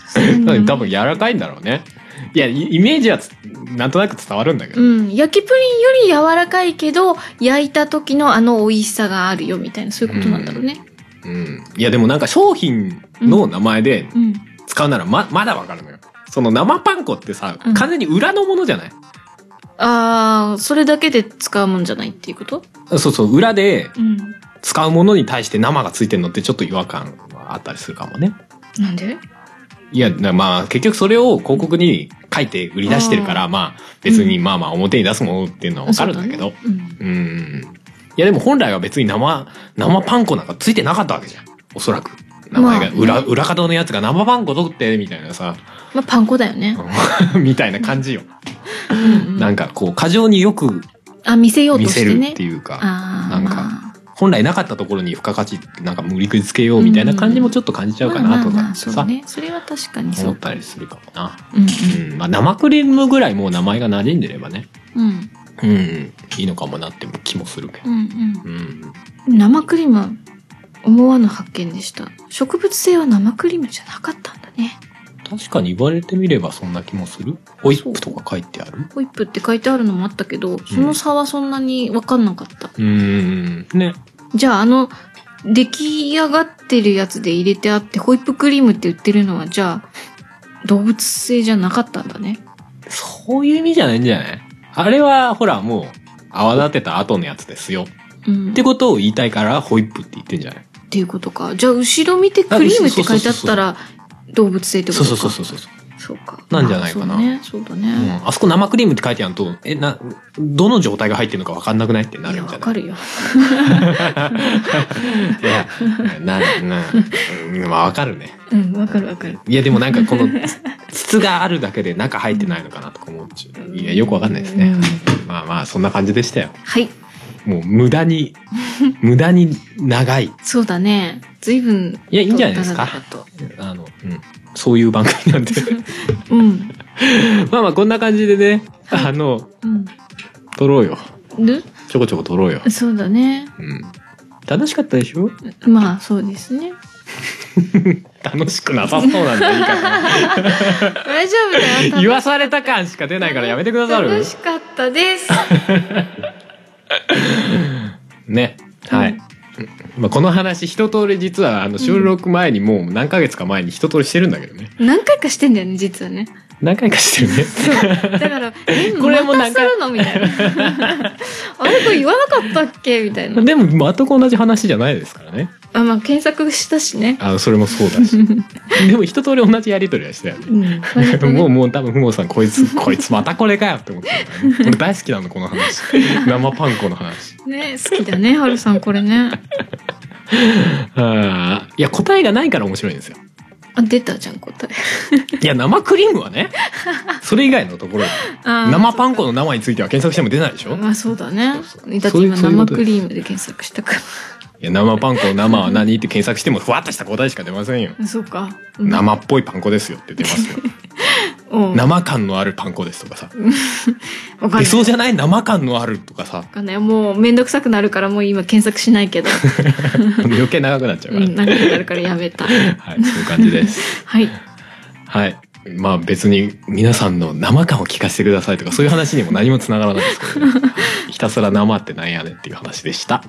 Speaker 1: 多分柔らかいんだろうね。いや、イメージはなんとなく伝わるんだけど。
Speaker 2: うん。焼きプリンより柔らかいけど、焼いた時のあの美味しさがあるよみたいな、そういうことなんだろうね。
Speaker 1: うん。うん、いや、でもなんか商品の名前で使うならま、まだわかるのよ。その生パン粉ってさ、うん、完全に裏のものじゃない？
Speaker 2: ああ、それだけで使うもんじゃないっていうこと？
Speaker 1: そうそう、裏で使うものに対して生がついてるのってちょっと違和感はあったりするかもね。
Speaker 2: なんで？
Speaker 1: いや、まあ結局それを広告に書いて売り出してるから、まあ別にまあまあ表に出すものっていうのはわかるんだけど。うん。うん。いやでも本来は別に生、生パン粉なんかついてなかったわけじゃん。おそらく。名前が、裏、裏方のやつが生パン粉取って、みたいなさ。
Speaker 2: まあパン粉だよね。
Speaker 1: みたいな感じよ。うん、なんかこう、過剰によく
Speaker 2: あ、見せようとしてね。
Speaker 1: 見せるっていうか、なんか、本来なかったところに付加価値、なんか無理くりつけようみたいな感じもちょっと感じちゃうかなとかさ。
Speaker 2: そうね。それは確かにそう。
Speaker 1: 思ったりするかもな。うん、うん。まあ生クリームぐらいもう名前が馴染んでればね。うん。うん。いいのかもなって気もするけど。うんうん。
Speaker 2: うん。生クリーム、思わぬ発見でした。植物性は生クリームじゃなかったんだね。
Speaker 1: 確かに言われてみればそんな気もする。ホイップとか書いてある？
Speaker 2: ホイップって書いてあるのもあったけど、その差はそんなに分かんなかった。
Speaker 1: うん。ね。
Speaker 2: じゃああの、出来上がってるやつで入れてあって、ホイップクリームって売ってるのは、じゃあ、動物性じゃなかったんだね。
Speaker 1: そういう意味じゃないんじゃない？あれは、ほら、もう、泡立てた後のやつですよ。うん、ってことを言いたいから、ホイップって言ってんじゃない？
Speaker 2: っていうことか。じゃあ、後ろ見てクリームって書いてあったら、動物性ってことか。
Speaker 1: そうそうそうそうそう。
Speaker 2: そうか。
Speaker 1: なんじゃないかな。
Speaker 2: そうだね。そうだね。
Speaker 1: うん。あそこ生クリームって書いてあると、え、な、どの状態が入ってるのか分かんなくないってなるんじゃない？
Speaker 2: わかるよ。
Speaker 1: いや、な、な、まあ分かるね。
Speaker 2: うん、分かる分かる。
Speaker 1: いや、でもなんかこの、筒があるだけで中入ってないのかなとか思っちゃう。いや、よく分かんないですね。まあまあ、そんな感じでしたよ。
Speaker 2: はい。
Speaker 1: もう無駄に、無駄に長い。
Speaker 2: そうだね。随分。
Speaker 1: いや、いいんじゃないですか。あの、うん。そういう番組なんで。うん。まあまあ、こんな感じでね、はい、あの、うん、撮ろうよ。ちょこちょこ撮ろうよ。
Speaker 2: そうだね。
Speaker 1: うん。楽しかったでしょ？
Speaker 2: まあ、そうですね。
Speaker 1: 楽しくなさそうなんだ、いいかな。
Speaker 2: 大丈夫だよ。
Speaker 1: 言わされた感しか出ないからやめてくださる？
Speaker 2: 楽しかったです。
Speaker 1: ね。はい。うんまあ、この話一通り実はあの収録前にもう何ヶ月か前に一通りしてるんだけどね。
Speaker 2: 何回かしてんだよね実はね。
Speaker 1: 何回かしてるね。
Speaker 2: そうだからえこれもまたするのみたいな。あれこれ言わなかったっけみたいな。
Speaker 1: でも全く同じ話じゃないですからね。
Speaker 2: あまあ検索したしね。
Speaker 1: あそれもそうだし。でも一通り同じやり取りはしたよね。うん、もうもう多分ふもさんこいつこいつまたこれかよって思ってるからね。俺大好きなのこの話。生パン粉の話。
Speaker 2: ね好きだねはるさんこれね。
Speaker 1: あいや答えがないから面白いんですよ。
Speaker 2: あ出たじゃん答え。
Speaker 1: いや生クリームはねそれ以外のところ生パン粉の生については検索しても出ないでしょ。
Speaker 2: まあそうだね。だって今生クリームで検索したから。
Speaker 1: いや生パン粉の生は何って検索してもふわっとした答えしか出ませんよ。
Speaker 2: そうか、
Speaker 1: うん、生っぽいパン粉ですよって出ますよ。生感のあるパン粉ですとかさ出そうじゃない生感のあるとかさ
Speaker 2: かんないもうめんどくさくなるからもう今検索しないけど
Speaker 1: 余計長くなっちゃうから、
Speaker 2: うん、長くなるからやめた。はい
Speaker 1: そういう感じです。
Speaker 2: はい
Speaker 1: はいまあ別に皆さんの生感を聞かせてくださいとかそういう話にも何もつながらないですけど、ね、ひたすら生ってなんやねんっていう話でした。はい、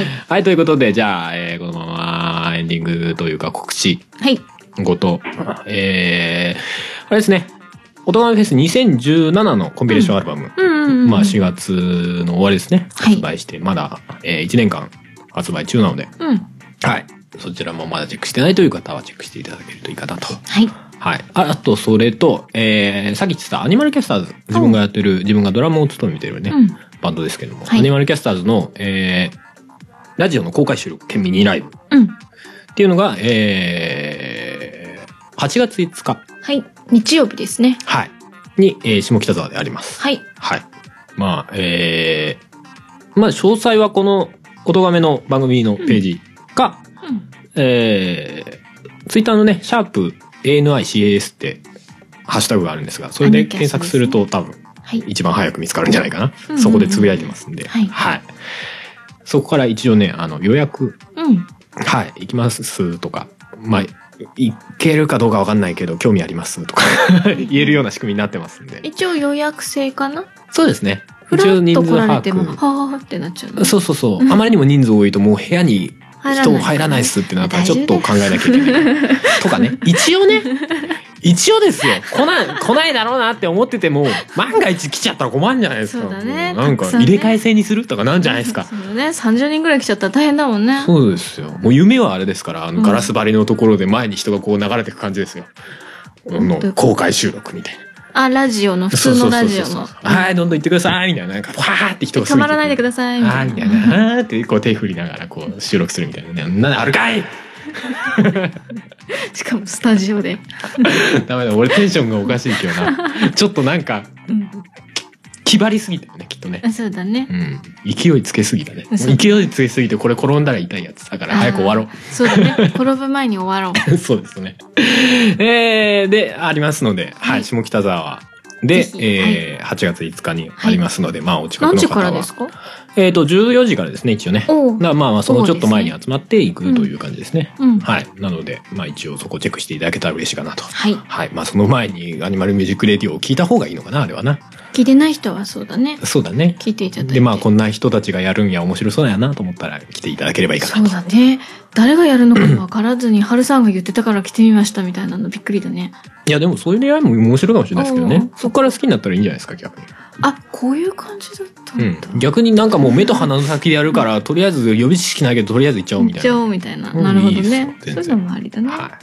Speaker 1: はい、ということでじゃあ、えー、このままエンディングというか告知ごと、はい、えー、あれですねおとがめフェスにせんじゅうななのコンピレーションアルバム、うん、まあしがつの終わりですね発売して、はい、まだ、えー、いちねんかん発売中なので、うん、はいそちらもまだチェックしてないという方はチェックしていただけるといいかなと。はいはい。あ、あと、それと、えー、さっき言ってたアニマルキャスターズ。自分がやってる、自分がドラムを務めてるね、うん、バンドですけども、はい、アニマルキャスターズの、えー、ラジオの公開収録兼ミニライブ。うん。っていうのが、えー、はちがついつか。
Speaker 2: はい。日曜日ですね。
Speaker 1: はい。に、えー、下北沢であります。
Speaker 2: はい。
Speaker 1: はい。まあ、えー、まあ、詳細はこの、おとがめの番組のページか、うんうん、えー、ツイッターのね、シャープ、エーエヌアイシーエーエス ってハッシュタグがあるんですが、それで検索すると多分一番早く見つかるんじゃないかな。はい、そこでつぶやいてますんで、はい、はい。そこから一応ね、あの予約、うん、はい、行きますとか、まあいけるかどうかわかんないけど興味ありますとか言えるような仕組みになってますんで。
Speaker 2: 一応予約制かな。
Speaker 1: そうですね。
Speaker 2: フラッと来られてもはーってなっちゃう、ね、
Speaker 1: そうそうそう。あまりにも人数多いともう部屋に人入らないっすってなったらちょっと考えなきゃいけないとかね。一応ね。一応ですよ。来ない、来ないだろうなって思ってても、万が一来ちゃったら困るんじゃないですか。
Speaker 2: そうだね。
Speaker 1: なんか入れ替え制にするとかなんじゃないですか。
Speaker 2: そうだね。さんじゅうにんぐらい来ちゃったら大変だもんね。
Speaker 1: そうですよ。もう夢はあれですから、あのガラス張りのところで前に人がこう流れていく感じですよ。うん、の公開収録みたいな。
Speaker 2: あ、ラジオの、普通のラジオの。
Speaker 1: はい、どんどん行ってくださいみたいな。なんか、わーって人が
Speaker 2: すぐ。たまらないでくださいみたいな。
Speaker 1: みたいな。あーって、こう手振りながら、こう収録するみたいなね。なんであるかい
Speaker 2: しかもスタジオで。
Speaker 1: ダメだ、俺テンションがおかしいけどな。ちょっとなんか、うん、気張りすぎてるね、きっとね。
Speaker 2: そうだね。
Speaker 1: うん。勢いつけすぎたね。勢いつけすぎて、これ転んだら痛いやつだから、早く終わろう。
Speaker 2: そうだね。転ぶ前に終わろ
Speaker 1: う。そうですね。えー、で、ありますので、はい、下北沢。で、えー、はちがついつかにありますので、まあお近くの方は。
Speaker 2: 何時からですか？
Speaker 1: えっと、じゅうよじからですね、一応ね。だからまあまあ、そのちょっと前に集まっていくという感じですね。はい。なので、まあ一応そこチェックしていただけたら嬉しいかなと。はい。はい。まあその前にアニマルミュージックレディオを聞いた方がいいのかな、あれはな。
Speaker 2: 聞いてない人はそうだね。
Speaker 1: そうだね。
Speaker 2: 聞いていただいて。
Speaker 1: で、まあこんな人たちがやるんや面白そうやなと思ったら来ていただければいいかなと。
Speaker 2: そうだね。誰がやるのか分からずに、春さんが言ってたから来てみましたみたいなのびっくりだね。
Speaker 1: いや、でもそういう出会いも面白いかもしれないですけどね。そこから好きになったらいいんじゃないですか、逆に。
Speaker 2: あ、こういう感じだったんだ。
Speaker 1: うん。逆になんかもう目と鼻の先でやるから、とりあえず予備知識ないけど、とりあえず行っちゃおうみたいな。
Speaker 2: 行っちゃおうみたいな。なるほどね。そういうのもありだね。
Speaker 1: はい。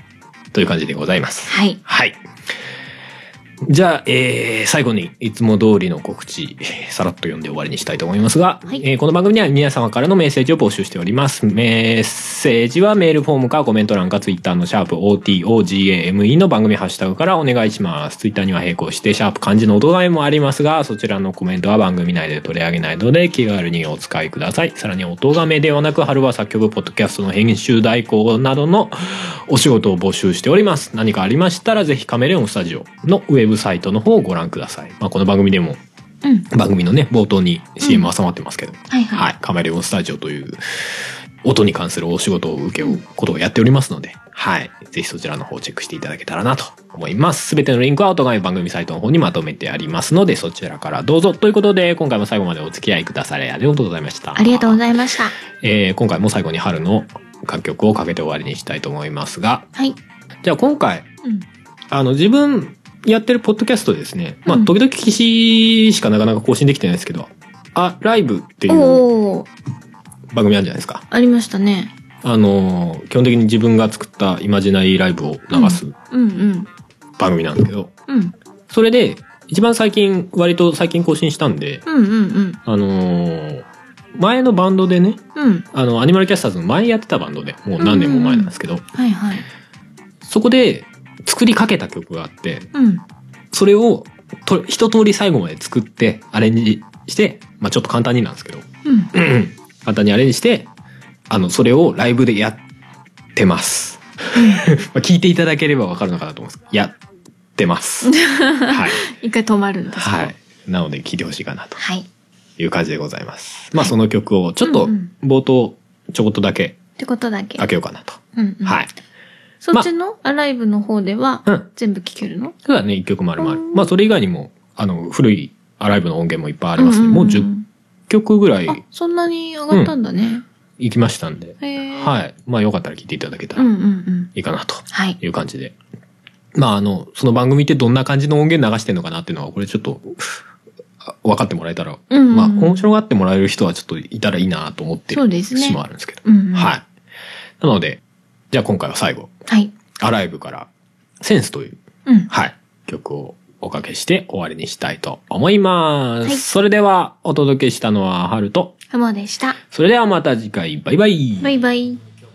Speaker 1: という感じでございます。
Speaker 2: はい。
Speaker 1: はい。じゃあ、えー、最後にいつも通りの告知、さらっと読んで終わりにしたいと思いますが、はい、えー、この番組では皆様からのメッセージを募集しております。メッセージはメールフォームかコメント欄かツイッターのシャープ オーティーオージーエーエムイー の番組ハッシュタグからお願いします。ツイッターには並行してシャープ漢字のお動画もありますが、そちらのコメントは番組内で取り上げないので気軽にお使いください。さらにお動画名ではなく、春は作曲ポッドキャストの編集代行などのお仕事を募集しております。何かありましたらぜひカメレオンスタジオのウェブサイトの方をご覧ください。まあ、この番組でも、うん、番組のね冒頭に シーエム 挟まってますけど、うん、はいはい、はい、カメレオンスタジオという音に関するお仕事を請け負うことをやっておりますので、はい、ぜひそちらの方をチェックしていただけたらなと思います。すべてのリンクはお互い番組サイトの方にまとめてありますので、そちらからどうぞということで、今回も最後までお付き合いくださりありがとうございました。
Speaker 2: ありがとうございました。
Speaker 1: えー、今回も最後に春の楽曲をかけて終わりにしたいと思いますが、はい、じゃあ今回、うん、あの自分やってるポッドキャストですね。まあ、時々記しかなかなか更新できてないですけど、あ、ライブっていう番組あるじゃないですか。
Speaker 2: ありましたね。
Speaker 1: あの、基本的に自分が作ったイマジナリーライブを流す番組なんですけど、うんうんうん、それで、一番最近、割と最近更新したんで、うんうんうん、あのー、前のバンドでね、うん、あの、アニマルキャスターズの前やってたバンドで、もう何年も前なんですけど、うんうんうん、はいはい、そこで、作りかけた曲があって、うん、それをと一通り最後まで作ってアレンジして、まあちょっと簡単になんですけど、うん、簡単にアレンジして、あのそれをライブでやってます。まあ聞いていただければわかるのかなと思うんですけど、やってます。はい。
Speaker 2: 一回止まるんですか。
Speaker 1: はい。なので聞いてほしいかなという感じでございます。はい、まあその曲をちょっと冒頭ちょこっとだけ
Speaker 2: ってことだけ
Speaker 1: 開けようかなと。うんうん、はい。
Speaker 2: そっちのアライブの方では全部聴けるの？
Speaker 1: そうだね、一曲もあるもある。まあそれ以外にもあの古いアライブの音源もいっぱいありますね。もうじゅっきょくぐらい。あ、
Speaker 2: そんなに上がったんだね。うん、
Speaker 1: 行きましたんで、はい。まあよかったら聴いていただけたらいいかなという感じで。まああのその番組ってどんな感じの音源流してんのかなっていうのはこれちょっと分かってもらえたら、うんうん、まあ面白がってもらえる人はちょっといたらいいなと思ってる節もあるんですけど、うんうん、はい。なので。じゃあ今回は最後、はい、アライブからセンスという、うん、はい、曲をおかけして終わりにしたいと思います。はい、それではお届けしたのは春と
Speaker 2: ふもでした。
Speaker 1: それではまた次回、バイバイ。
Speaker 2: バイバイ。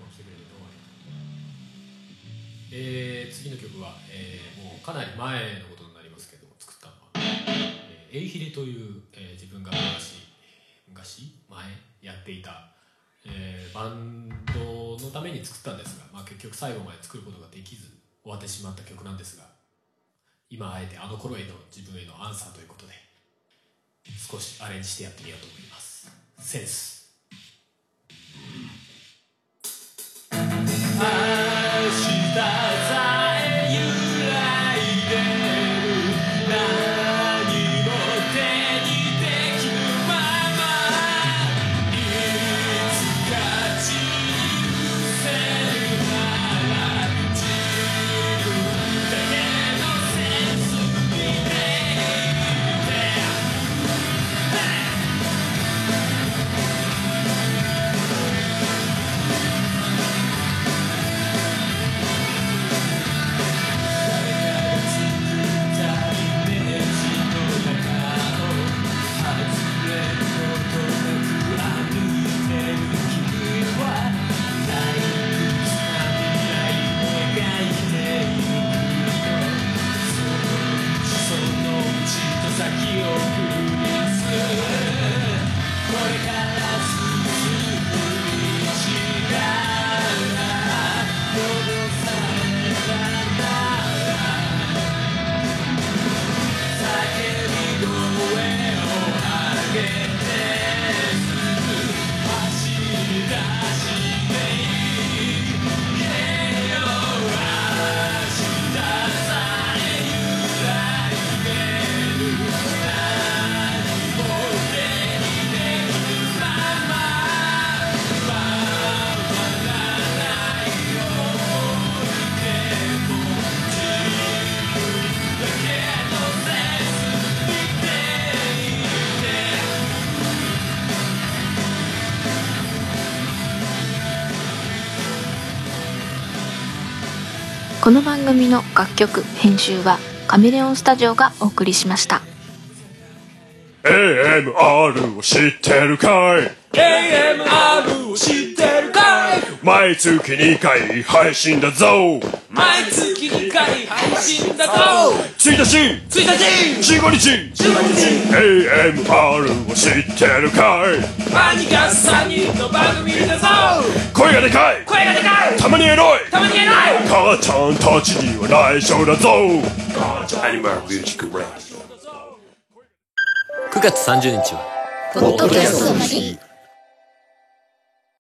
Speaker 1: えー、次の曲は、えー、もうかなり前のことになりますけど作ったのは、えー、エイヒレという、えー、自分が昔昔前やっていたえー、バンドのために作ったんですが、まあ、結局最後まで作ることができず終わってしまった曲なんですが、今あえてあの頃への自分へのアンサーということで少しアレンジしてやってみようと思います。センス。明日
Speaker 2: この番組の楽曲編集はカメレオンスタジオがお送りしました。
Speaker 3: エーエムアール を知ってるかい？
Speaker 4: エーエムアール を知ってるかい？
Speaker 3: 毎月にかい配信だぞ。
Speaker 4: 毎月にかい配信だぞ。
Speaker 3: ついたち
Speaker 4: 1日
Speaker 3: じゅうごにち
Speaker 4: じゅうごにち
Speaker 3: エーエムアール を知ってるかい？
Speaker 4: マニガさんにんの番組だぞ。
Speaker 3: 声がでかい、
Speaker 4: 声がでかい、
Speaker 3: たまにエロい、
Speaker 4: たまにエロい、
Speaker 3: 母ちゃんたちには内緒だぞ。
Speaker 5: アニマルミュージックライブ
Speaker 6: くがつさんじゅうにちは
Speaker 7: ポッドキャストの日。